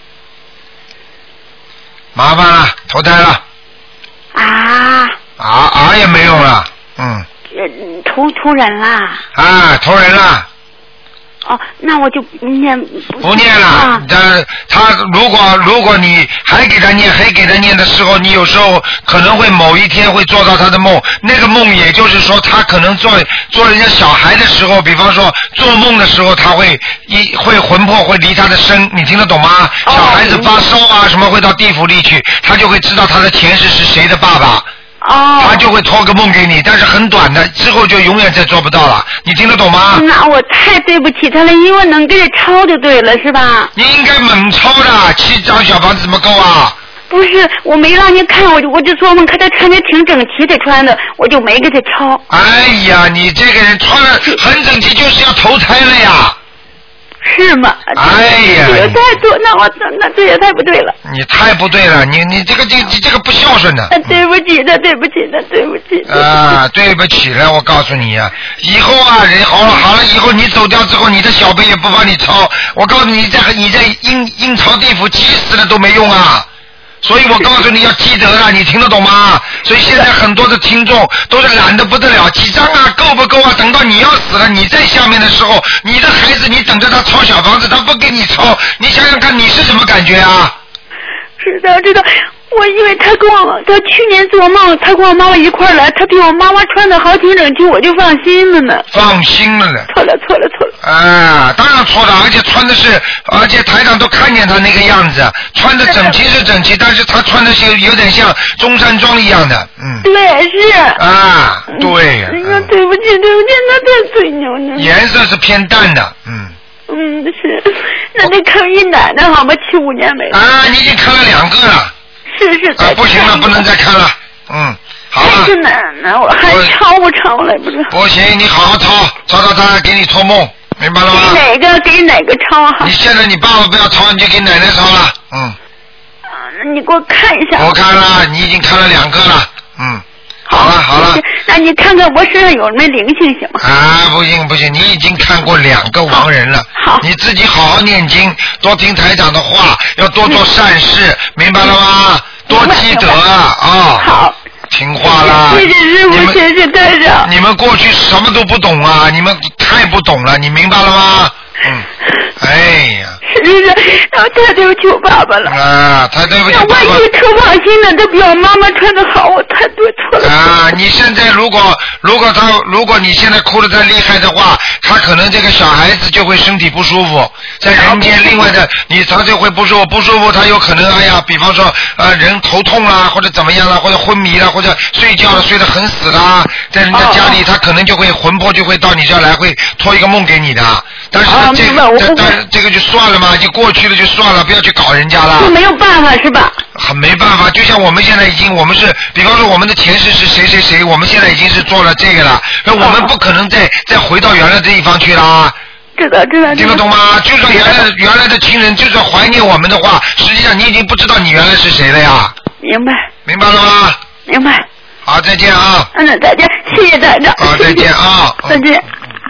麻烦了，投胎了。 啊。 啊啊也没用了，嗯。 投投人啦。 啊，投人了。 哦，那我就念不念了。他他如果如果你还给他念，还给他念的时候，你有时候可能会某一天会做到他的梦。那个梦也就是说，他可能做做人家小孩的时候，比方说做梦的时候，他会一会魂魄会离他的身，你听得懂吗？ 哦、 小孩子发烧啊什么会到地府里去，他就会知道他的前世是谁的爸爸。 哦， 他就会托个梦给你，但是很短的，之后就永远再做不到了。你听得懂吗？ 那我太对不起他了，因为能给他抄就对了，是吧？ 你应该猛抄的，七张小房子怎么够啊？ 不是，我没让你看，我就我就做梦看他穿的挺整齐的穿的，我就没给他抄。 哎呀，你这个人穿的很整齐，就是要投胎了呀。 是吗？ 哎呀， 这也太多，那我那这也太不对了。 你太不对了，你你这个这你这个不孝顺的。 对不起的，对不起的，对不起的。 啊，对不起了，我告诉你呀、啊，以后啊，人好了好了，以后你走掉之后，你的小辈也不帮你抄。我告诉你，在你在阴阴曹地府急死了都没用啊。所以我告诉你要积德了，你听得懂吗？所以现在很多的听众都是懒得不得了，几张啊，够不够啊？等到你要死了，你在下面的时候，你的孩子你等着他抄小房子，他不给你抄，你想想看你是什么感觉啊？ 知道知道，我以为他跟我，他去年做梦，他跟我妈妈一块儿来，他比我妈妈穿的好挺整齐，我就放心了呢。 放心了呢。 错了错了错了。 啊，当然错了，而且穿的是，而且台长都看见他那个样子，穿的整齐是整齐，但是他穿的是有点像中山装一样的，嗯。 对，是。 啊，对。 哎呀，对不起对不起，那太吹牛了。 颜色是偏淡的，嗯。 嗯，是。那得看一奶奶好吗？七五年没了。 啊，你已经看了两个了。 是是。 啊，不行了，不能再看了，嗯。好了。 是奶奶，我还抄不抄来不知道。 不行，你好好抄，抄到他给你托梦，明白了吗？ 给哪个给哪个抄哈？ 你现在你爸爸不要抄，你就给奶奶抄了，嗯。 啊，那你给我看一下。 我看了，你已经看了两个了，嗯。好了好了， 那你看看我身上有没有灵性行吗？ 啊，不行不行，你已经看过两个亡人了。 好， 你自己好好念经，多听台长的话，要多做善事，明白了吗？多积德啊！啊。 好。 听话啦！ 谢谢师傅，谢谢台长。 你们过去什么都不懂啊，你们太不懂了，你明白了吗？嗯。哎呀。 是是，然后太对不起我爸爸了。 啊，太对不起爸爸。 我一特放心的，他比我妈妈穿的好，我太对错了。 啊，你现在如果如果他如果你现在哭得太厉害的话，他可能这个小孩子就会身体不舒服，在人间另外的你他就会不舒服，不舒服他有可能哎呀，比方说呃人头痛啦，或者怎么样啦，或者昏迷啦，或者睡觉了睡得很死啦，在人家家里他可能就会魂魄就会到你这儿来，会托一个梦给你的。但是呢，这个这但是这个就算了嘛，就过去了就算了，不要去搞人家了。 就没有办法是吧？ 很没办法，就像我们现在已经，我们是，比方说我们的前世是谁谁谁，我们现在已经是做了这个了，那我们不可能再再回到原来的地方去啦。 知道知道。 听得懂吗？就算原来的原来的亲人，就算怀念我们的话，实际上你已经不知道你原来是谁了呀。 明白。 明白了吗？ 明白。 好，再见啊。 嗯，再见，谢谢台长。 好，再见啊。 再见。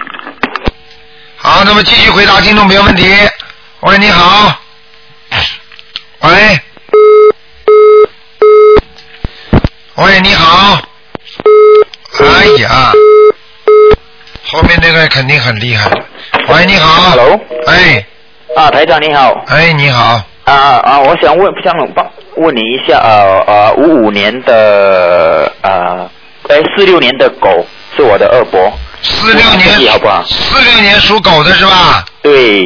好，那么继续回答听众朋友问题。喂，你好。喂。喂，你好。哎呀，后面那个肯定很厉害。喂，你好。 Hello。 哎。 啊，台长你好。 哎，你好。 啊啊，我想问，想帮问你一下，呃呃，五五年的呃，哎，四六年的狗是我的二伯。 四六年， 好不好？ 四六年属狗的是吧？ 对。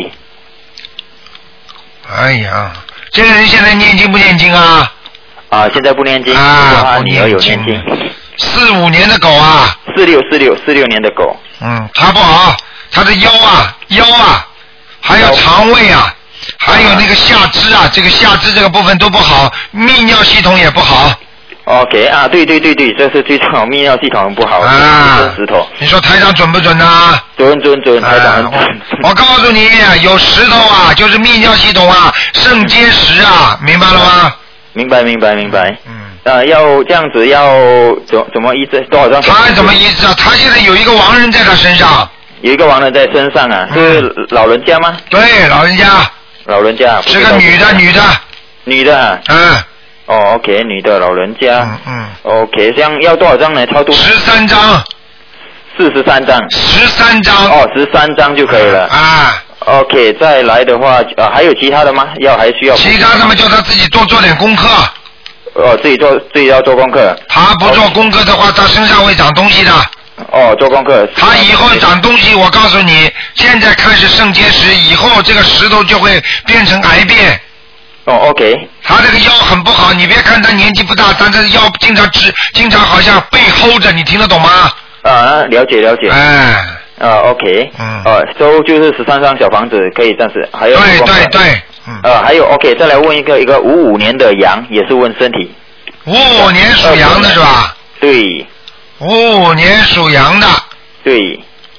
哎呀，这个人现在念经不念经啊？ 啊，现在不念经。 啊， 女儿有念经。 四五年的狗啊？ 四六四六四六年的狗。 嗯，他不好，他的腰啊腰啊，还有肠胃啊，还有那个下肢啊，这个下肢这个部分都不好，泌尿系统也不好。 OK 啊，对对对对，这是最重要，泌尿系统很不好啊，石头。 你说台长准不准啊？ 准准准，台长很准。 啊、我, 我告诉你，有石头啊，就是泌尿系统啊，肾结石啊，明白了吗？ 明白明白明白。嗯。呃，要这样子要怎怎么医治？多少张？ 他怎么医治啊？他现在有一个亡人在他身上。 有一个亡人在身上啊，嗯、是老人家吗？ 对，老人家。 老人家。 是个女的，女的。 女的啊。 嗯。 哦 ，OK， 女的老人家。 嗯嗯。 OK， 这样要多少张呢？超度。 十三张。 四十三张。 十三张。 哦，十三张就可以了。 啊。 OK， 再来的话，呃，还有其他的吗？要还需要？ 其他的嘛，叫他自己多做点功课。 哦，自己做，自己要做功课。 他不做功课的话，他身上会长东西的。 哦，做功课。 他以后长东西，我告诉你，现在开始肾结石，以后这个石头就会变成癌变。 哦 ，OK。 他这个腰很不好，你别看他年纪不大，但是腰经常直，经常好像背齁着，你听得懂吗？ 啊，了解了解。 哎。 啊 ，OK。嗯。哦，都就是十三张小房子可以暂时，还有。 对对对。 嗯。呃，还有 OK， 再来问一个，一个五五年的羊，也是问身体。 五五年属羊的是吧？ 对。 五五年属羊的。 对。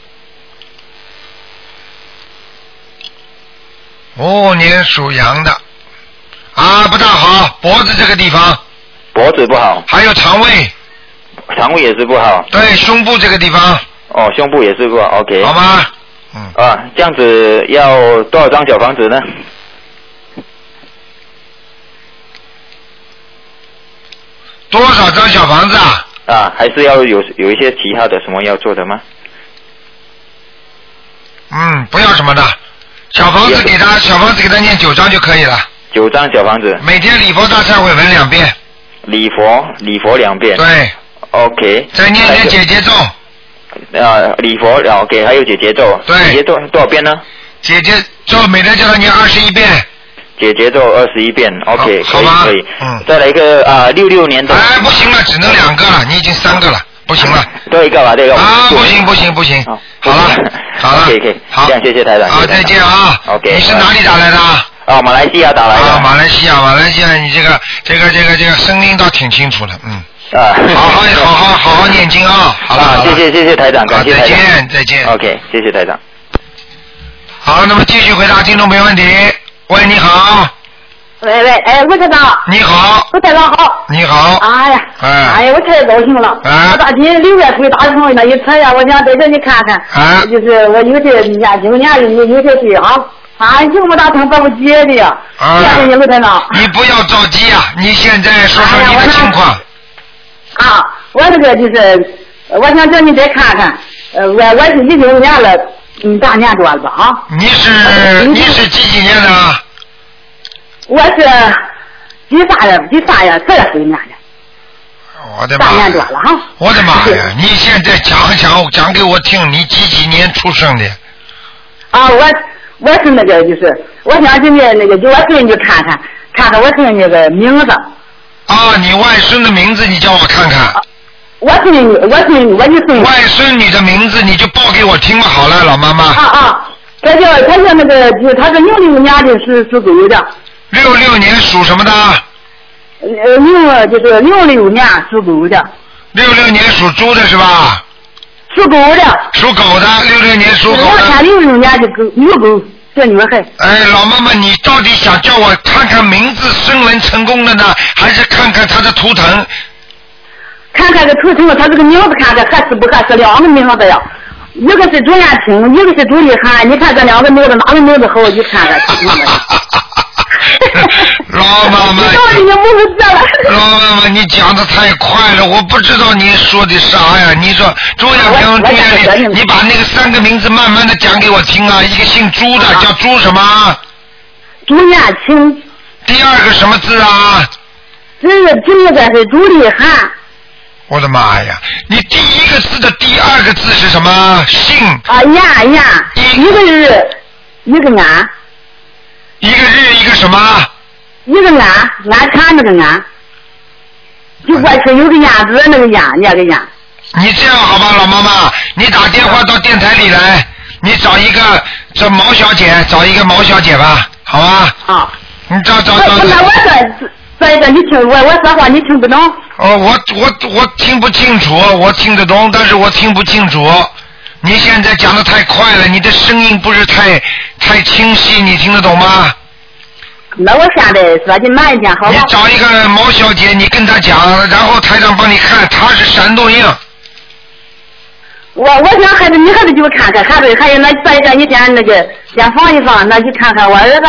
五五年属羊的。啊，不大好，脖子这个地方。 脖子不好。 还有肠胃。 肠胃也是不好。 对，胸部这个地方。 哦，胸部也是不好 ，OK。 好吗？ 嗯。啊，这样子要多少张小房子呢？ 多少张小房子啊？ 啊，还是要有有一些其他的什么要做的吗？ 嗯，不要什么的，小房子给他，小房子给他念九张就可以了。 九张小房子。 每天礼佛大忏悔文两遍。 礼佛，礼佛两遍。 对。 OK。 再念点解结咒。 啊，礼佛 OK， 还有解结咒。 对。 解结咒多少遍呢？ 解结咒每天叫他念二十一遍。 解结咒二十一遍 ，OK， 可以可以。嗯。再来一个啊，六六年的。 哎，不行了，只能两个了，你已经三个了，不行了。 多一个吧，这个。 啊，不行不行不行。好了，好了。 可以可以。 好， 这样谢谢台长。 好，再见啊。 OK。 你是哪里打来的？ 啊，马来西亚打来的。 啊，马来西亚，马来西亚，你这个这个这个这个声音倒挺清楚的，嗯。啊。好好好好好好念经啊！好了， 谢谢谢谢台长，感谢台长。 再见再见。 OK， 谢谢台长。 好，那么继续回答听众朋友问题。喂，你好。 喂喂，哎，吴台长。 你好。 吴台长好。 你好。 哎呀。 哎。 哎呀，我太高兴了。啊。我打今六月份打通那一次呀，我想在这你看看。 啊。 就是我有些年今年有有些事啊，啊，幸福打通把我接的呀。 啊。 谢谢你，吴台长。 你不要着急啊，你现在说说你的情况。 啊，我这个就是，我想叫你再看看，呃，我我是一九年了，嗯，大年多了吧啊。 你是你是几几年的？ 我是几啥呀？几啥呀？十来岁年的。 我的妈！ 大年多了哈。 我的妈呀！你现在讲讲讲给我听，你几几年出生的？ 啊，我我是那个就是，我想今天那个给我孙女看看，看看我孙女的名字。 啊，你外孙的名字你叫我看看。啊、 我孙女，我孙女，我的孙女。 外孙女的名字你就报给我听嘛，好了，老妈妈。 啊啊，他叫他叫那个，就他是六六年的，是属狗的。 六六年属什么的？ 呃，六就是六六年属狗的。 六六年属猪的是吧？ 属狗的。 属狗的，六六年属狗的。 我看六六年的狗，女狗。这女孩。 哎，老妈妈，你到底想叫我看看名字升文成功的呢，还是看看他的图腾？ 看看这图腾，他这个名字看看合适不合适？两个名字呀，一个是朱艳青，一个是朱丽涵。你看这两个名字哪个名字好？你看看。 老妈妈，老妈妈，你讲的太快了，我不知道你说的啥呀？你说朱艳萍、朱艳丽，你把那个三个名字慢慢的讲给我听啊。一个姓朱的叫朱什么？ 朱艳青。 第二个什么字啊？ 这个第一个是朱丽涵。 我的妈呀！你第一个字的第二个字是什么？姓。 啊呀呀，一个日，一个安。 一个日一个什么？ 一个安，安看那个安，就过去有个燕子那个燕，那个燕。 你这样好吧，老妈妈，你打电话到电台里来，你找一个找毛小姐，找一个毛小姐吧，好吧？ 啊。 你找找找。 那我这再一个你听我我说话你听不懂？ 哦，我我我听不清楚，我听得懂，但是我听不清楚。你现在讲的太快了，你的声音不是太太清晰，你听得懂吗？ 那我现在说的慢一点好吗？ 你找一个毛小姐，你跟她讲，然后台长帮你看，她是闪动硬。 我我想孩子，你孩子就看看，孩子还有那再一个你先那个先放一放，那去看看我儿子。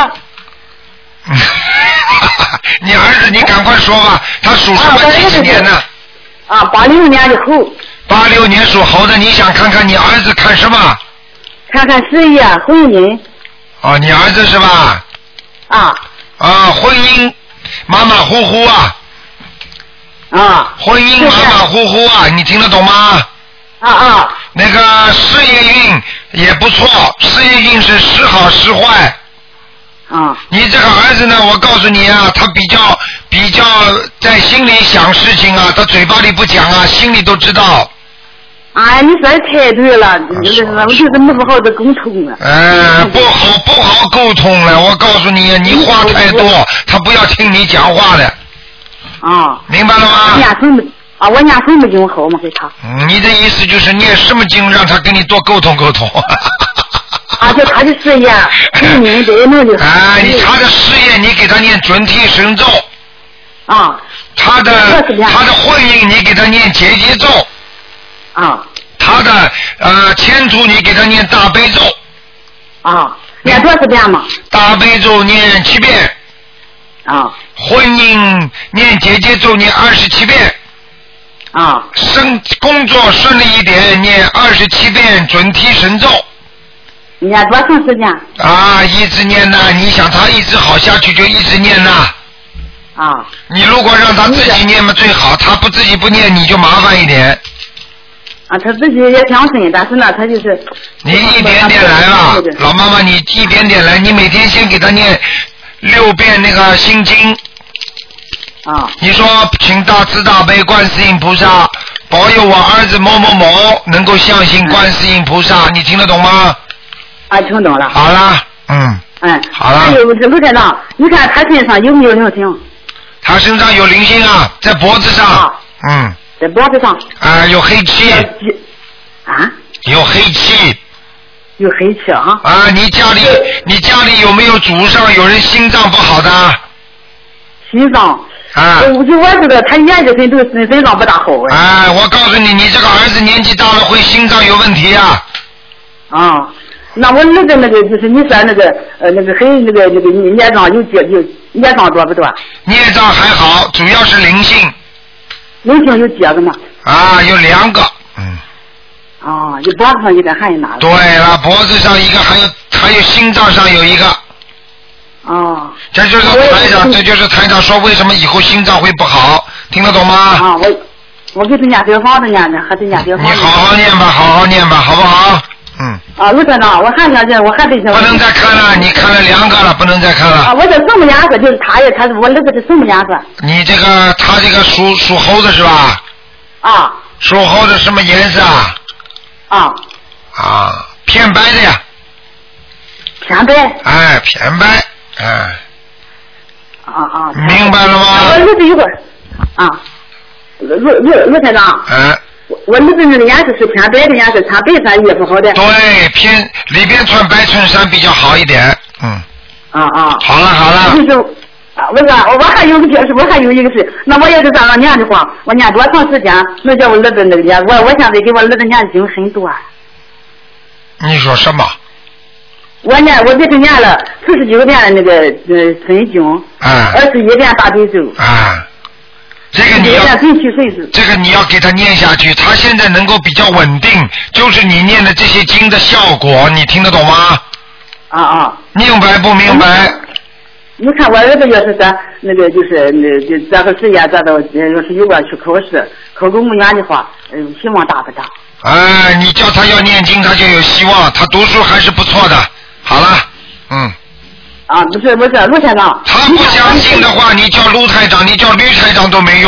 你儿子，你赶快说吧，他属什么几几年的？ 啊，八六年的猴。 八六年属猴的，你想看看你儿子看什么？ 看看事业、婚姻。 哦，你儿子是吧？ 啊。 啊，婚姻马马虎虎啊。 啊。 婚姻马马虎虎啊，你听得懂吗？ 啊啊。 那个事业运也不错，事业运是时好时坏。 啊。 你这个儿子呢，我告诉你啊，他比较比较在心里想事情啊，他嘴巴里不讲啊，心里都知道。 哎，你说的太对了，就是我就是没不好的沟通了。 哎，不好不好沟通了，我告诉你，你话太多，他不要听你讲话的。 啊。 明白了吗？ 念什么啊？我念什么经好吗？给他。 嗯，你的意思就是念什么经，让他跟你多沟通沟通。 啊，就他的事业，婚姻得弄的。 哎，你他的事业，你给他念准提神咒。 啊。 他的他的婚姻，你给他念结节咒。 啊。 他的呃前途，你给他念大悲咒。 啊。念多少遍嘛？ 大悲咒念七遍。 啊。 婚姻念结节咒念二十七遍。 啊。 生工作顺利一点，念二十七遍准提神咒。 念多长时间？ 啊，一直念呐！你想他一直好下去，就一直念呐。 啊。 你如果让他自己念嘛最好，他不自己不念，你就麻烦一点。 啊，他自己也想信，但是呢，他就是。 你一点点来吧，老妈妈，你一点点来。你每天先给他念六遍那个心经。 啊。 你说，请大慈大悲观世音菩萨保佑我儿子某某某能够相信观世音菩萨，你听得懂吗？ 啊，听懂了。 好了，嗯。 嗯。 好了。 还有这卢台长，你看他身上有没有灵性？ 他身上有灵性啊，在脖子上。啊、嗯。 在脖子上。 啊，有黑气。 啊？ 有黑气。 有黑气啊？ 啊，你家里你家里有没有祖上有人心脏不好的？ 心脏。 啊。 我就我知道他研究身都心脏不大好。 啊，我告诉你，你这个儿子年纪大了会心脏有问题啊。 啊。那我那个那个就是你说那个呃那个黑那个那个孽障有几有孽障多不多？ 孽障还好，主要是灵性。 灵性有几个嘛？ 啊，有两个，嗯。 啊，有脖子上一个，还有哪个？ 对了，脖子上一个，还有还有心脏上有一个。 啊。 这就是台长，这就是台长说为什么以后心脏会不好，听得懂吗？ 啊，我我给他念小房子念的，还得念小房子。 你好好念吧，好好念吧，好不好？嗯。 啊，卢站长，我还想这，我还得想。 不能再看了，你看了两个了，不能再看了。 啊，我这什么颜色？就是他也，他是我儿子是什么颜色？ 你这个，他这个属属猴子是吧？ 啊。 属猴子什么颜色啊？ 啊。 啊，偏白的呀。 偏白。 哎，偏白，哎。 啊啊。 明白了吗？ 我儿子有个啊，卢卢卢台长。 哎。 我我儿子那个颜色是偏白的颜色，穿白衫衣服好的。 对，偏里边穿白衬衫比较好一点，嗯。 啊啊。 好了好了。 就是啊，我说我还有个就是我还有一个事，那我要是这样念的话，我念多长时间能叫我儿子那个念？我我现在给我儿子念经很多。 你说什么？ 我念我给他念了四十九遍那个呃心经， 啊， 二十一遍大悲咒， 啊。这个你要，这个你要给他念下去，他现在能够比较稳定，就是你念的这些经的效果，你听得懂吗？ 啊啊。 明白不明白？ 你看我儿子要是说那个就是那就这个事业这到要是有个去考试考公务员的话，嗯，希望大不大？ 哎，你叫他要念经，他就有希望，他读书还是不错的。好了，嗯。 啊，不是不是，卢台长。 他不相信的话，你叫卢台长，你叫吕台长都没用。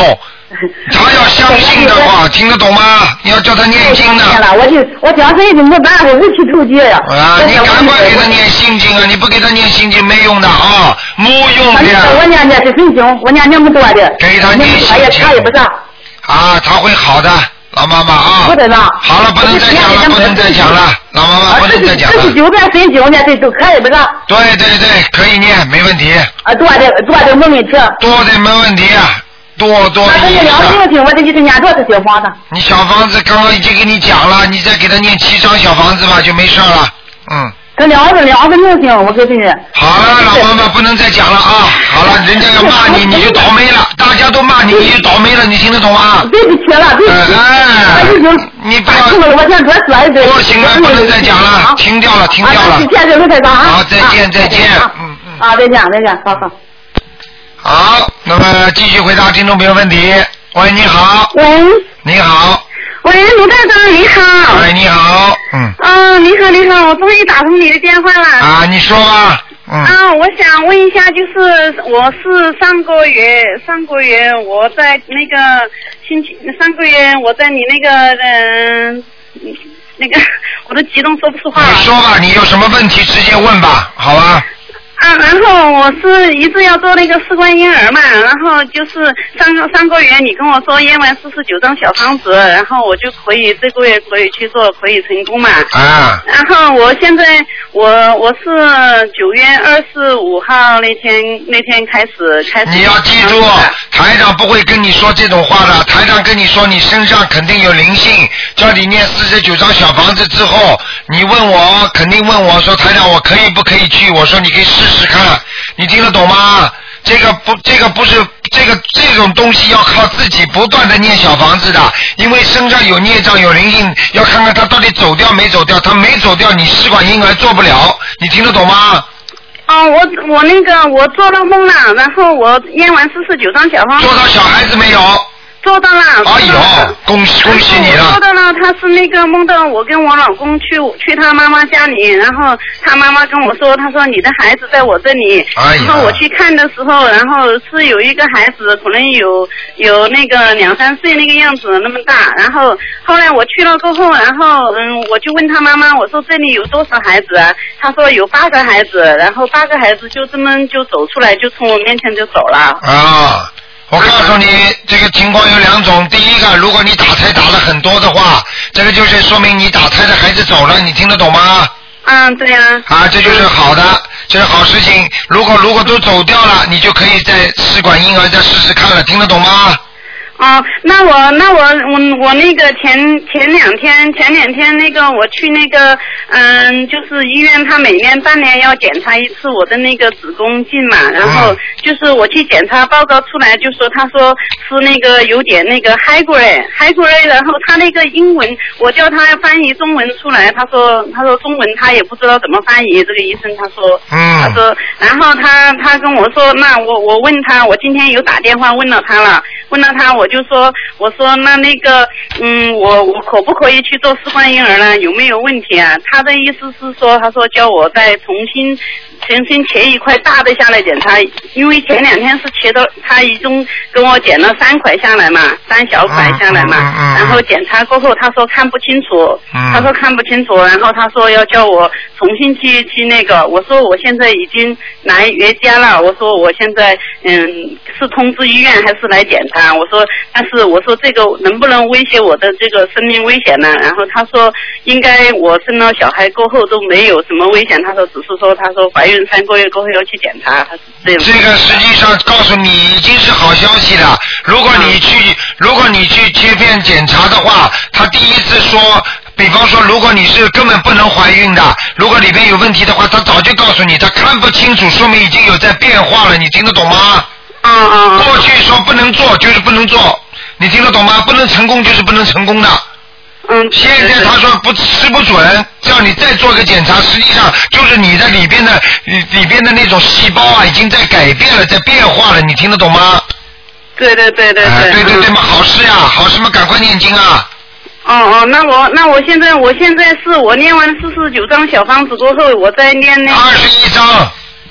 他要相信的话，听得懂吗？你要叫他念经的。 我就我讲这个没办法，无期徒刑呀。 啊，你赶快给他念心经啊！你不给他念心经没用的啊，没用的。 我念念是心经，我念那么多的。 给他念心经。 他也不上。 啊，他会好的，老妈妈啊。 不得了。 好了，不能再讲了，不能再讲了，老妈妈不能再讲了。 四十九遍心经呢，这都可以不上。 对对对，可以念，没问题。 啊，多的多的没问题。 多的没问题啊。多多那你两个听，我这就是念多少小房子？ 你小房子刚刚已经给你讲了，你再给他念七张小房子吧，就没事了。嗯。 这两个两个能行，我给你。 好了，老妈妈不能再讲了啊！好了，人家要骂你，你就倒霉了。大家都骂你，你就倒霉了。你听得懂吗？ 对不起了，对不起。 哎，你不要。 我想多说一句。 不行了，不能再讲了，停掉了，停掉了。 谢谢卢台长啊。 好，再见，再见。嗯嗯。 啊，再见，再见，好好。 好，那么继续回答听众朋友问题。喂，你好。 喂。 你好。 喂，卢台长，你好。 喂，你好。嗯。 啊，你好，你好，我终于打通你的电话了。 啊，你说吧。嗯。 啊，我想问一下，就是我是上个月，上个月我在那个星期，上个月我在你那个嗯、呃、那个，我都激动说不出话。 你说吧，你有什么问题直接问吧，好吧？ 啊，然后我是一直要做那个试管婴儿嘛，然后就是上上个月你跟我说验完四十九张小房子，然后我就可以这个月可以去做，可以成功嘛。 啊。 然后我现在我我是九月二十五号那天那天开始开始。 你要记住，台长不会跟你说这种话的，台长跟你说你身上肯定有灵性，叫你念四十九张小房子之后，你问我肯定问我说台长我可以不可以去？我说你可以试试看，你听得懂吗？这个不，这个不是这个这种东西要靠自己不断的念小房子的，因为身上有孽障有灵性，要看看他到底走掉没走掉，他没走掉，你试管婴儿做不了，你听得懂吗？ 哦，我我那个我做了梦了，然后我验完四十九张小房子。 做到小孩子没有？ 做到了。 哎呦，恭喜恭喜你了！ 做到了，他是那个梦到我跟我老公去去他妈妈家里，然后他妈妈跟我说，他说你的孩子在我这里， 哎、 然后我去看的时候，然后是有一个孩子，可能有有那个两三岁那个样子那么大，然后后来我去了过后，然后嗯，我就问他妈妈，我说这里有多少孩子啊？他说有八个孩子，然后八个孩子就这么就走出来，就从我面前就走了。 啊。我告诉你，这个情况有两种。第一个，如果你打胎打了很多的话，这个就是说明你打胎的孩子走了，你听得懂吗？ 嗯，对呀、啊。 啊，这就是好的，这是好事情。如果如果都走掉了，你就可以在试管婴儿再试试看了，听得懂吗？ 哦，那我那我我我那个前前两天前两天那个我去那个嗯，就是医院，他每年半年要检查一次我的那个子宫镜嘛，然后就是我去检查报告出来，就说他说是那个有点那个 high grade high grade， 然后他那个英文我叫他翻译中文出来，他说他说中文他也不知道怎么翻译，这个医生他说， 嗯， 他说，然后他他跟我说，那我我问他，我今天有打电话问了他了，问了他我。就说，我说那那个，嗯，我我可不可以去做试管婴儿呢？有没有问题啊？他的意思是说，他说叫我再重新重新切一块大的下来检查，因为前两天是切的，他一共跟我剪了三块下来嘛，三小块下来嘛， 嗯嗯嗯、 然后检查过后，他说看不清楚， 嗯、 他说看不清楚，然后他说要叫我重新去去那个，我说我现在已经来约家了，我说我现在嗯是通知医院还是来检查，我说。但是我说这个能不能威胁我的这个生命危险呢？然后他说应该我生了小孩过后都没有什么危险，他说只是说他说怀孕三个月过后要去检查，他是这样。 这个实际上告诉你已经是好消息了。如果你去、嗯、如果你去切片检查的话，他第一次说，比方说如果你是根本不能怀孕的，如果里面有问题的话，他早就告诉你，他看不清楚，说明已经有在变化了，你听得懂吗？ 啊啊！ 过去说不能做就是不能做，你听得懂吗？不能成功就是不能成功的。 嗯。 现在他说不吃不准，叫你再做个检查，实际上就是你的里边的里边的那种细胞啊，已经在改变了，在变化了，你听得懂吗？ 对对对对对。 哎、对对对嘛，好事呀，好事嘛，赶快念经啊！ 哦哦，那我那我现在我现在是我念完四十九张小方子过后，我再念那个。 二十一张。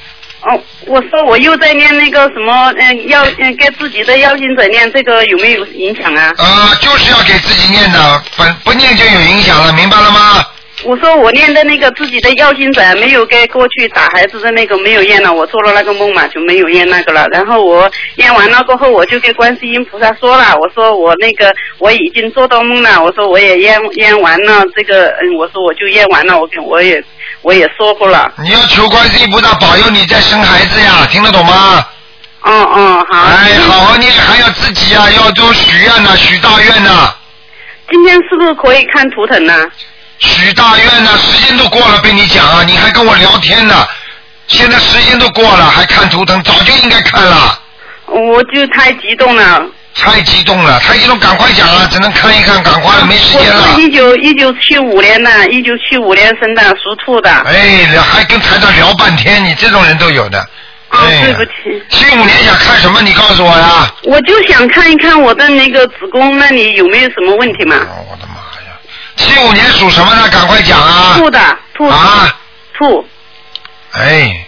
哦，我说我又在念那个什么，嗯、呃，要嗯给自己的要经者念，这个有没有影响啊？ 啊，就是要给自己念的，不不念就有影响了，明白了吗？ 我说我念的那个自己的要经者没有给过去打孩子的那个没有验了，我做了那个梦嘛就没有验那个了。然后我验完了过后，我就给观世音菩萨说了，我说我那个我已经做到梦了，我说我也验验完了这个，嗯，我说我就验完了，我跟我也我也说过了。 你要求观世音菩萨保佑你再生孩子呀，听得懂吗？ 嗯嗯，好。 哎，好好念，还要自己啊，要多许愿呐，许大愿呐。 今天是不是可以看图腾呢？ 许大愿呢，时间都过了，被你讲啊，你还跟我聊天呢。现在时间都过了，还看图腾，早就应该看了。 我就太激动了。 太激动了，太激动，赶快讲啊！只能看一看，赶快，没时间了。 我是一九一九七五年的，一九七五年生的，属兔的。 哎，还跟台长聊半天，你这种人都有的。 啊、哦，对不起。 七五年想看什么？你告诉我呀。 我就想看一看我的那个子宫那里有没有什么问题嘛。 哦，我的妈呀！七五年属什么的？赶快讲啊！ 兔的，兔啊， 兔。 哎。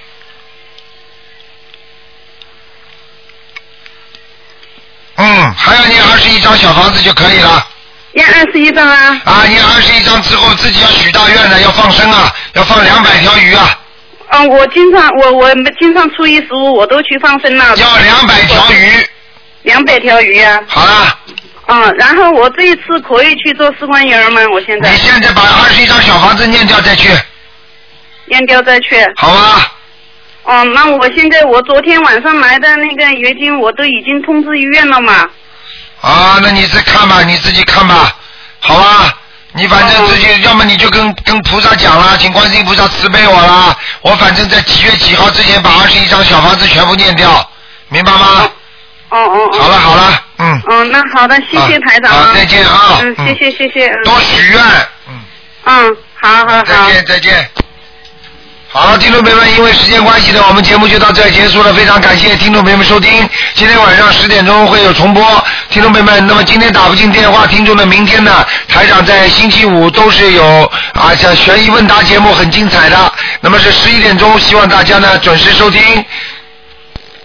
嗯，还要念二十一张小房子就可以了。 念二十一张啊。 啊，念二十一张之后，自己要许大愿的，要放生啊，要放两百条鱼啊。 嗯，我经常我我经常初一十五我都去放生了。 要两百条鱼。 两百条鱼啊。 好了。 嗯，然后我这一次可以去做试管婴儿吗？我现在。 你现在把二十一张小房子念掉再去。 念掉再去。 好吧。 哦，那我现在我昨天晚上来的那个月经我都已经通知医院了嘛。 啊，那你自看吧，你自己看吧，好吧？你反正自己，哦、要么你就跟跟菩萨讲了，请观世音菩萨慈悲我啦。我反正在几月几号之前把二十一张小房子全部念掉，明白吗？ 哦哦哦。 好了好了，嗯。 哦，那好的，谢谢台长。 好，再见啊。 嗯，谢谢谢谢。嗯、 多许愿。嗯。 嗯，好好好。 再见再见。好，听众朋友们，因为时间关系呢，我们节目就到这儿结束了。非常感谢听众朋友们收听，今天晚上十点钟会有重播。听众朋友们，那么今天打不进电话，听众的明天呢，台长在星期五都是有啊，像悬疑问答节目很精彩的。那么是十一点钟，希望大家呢准时收听。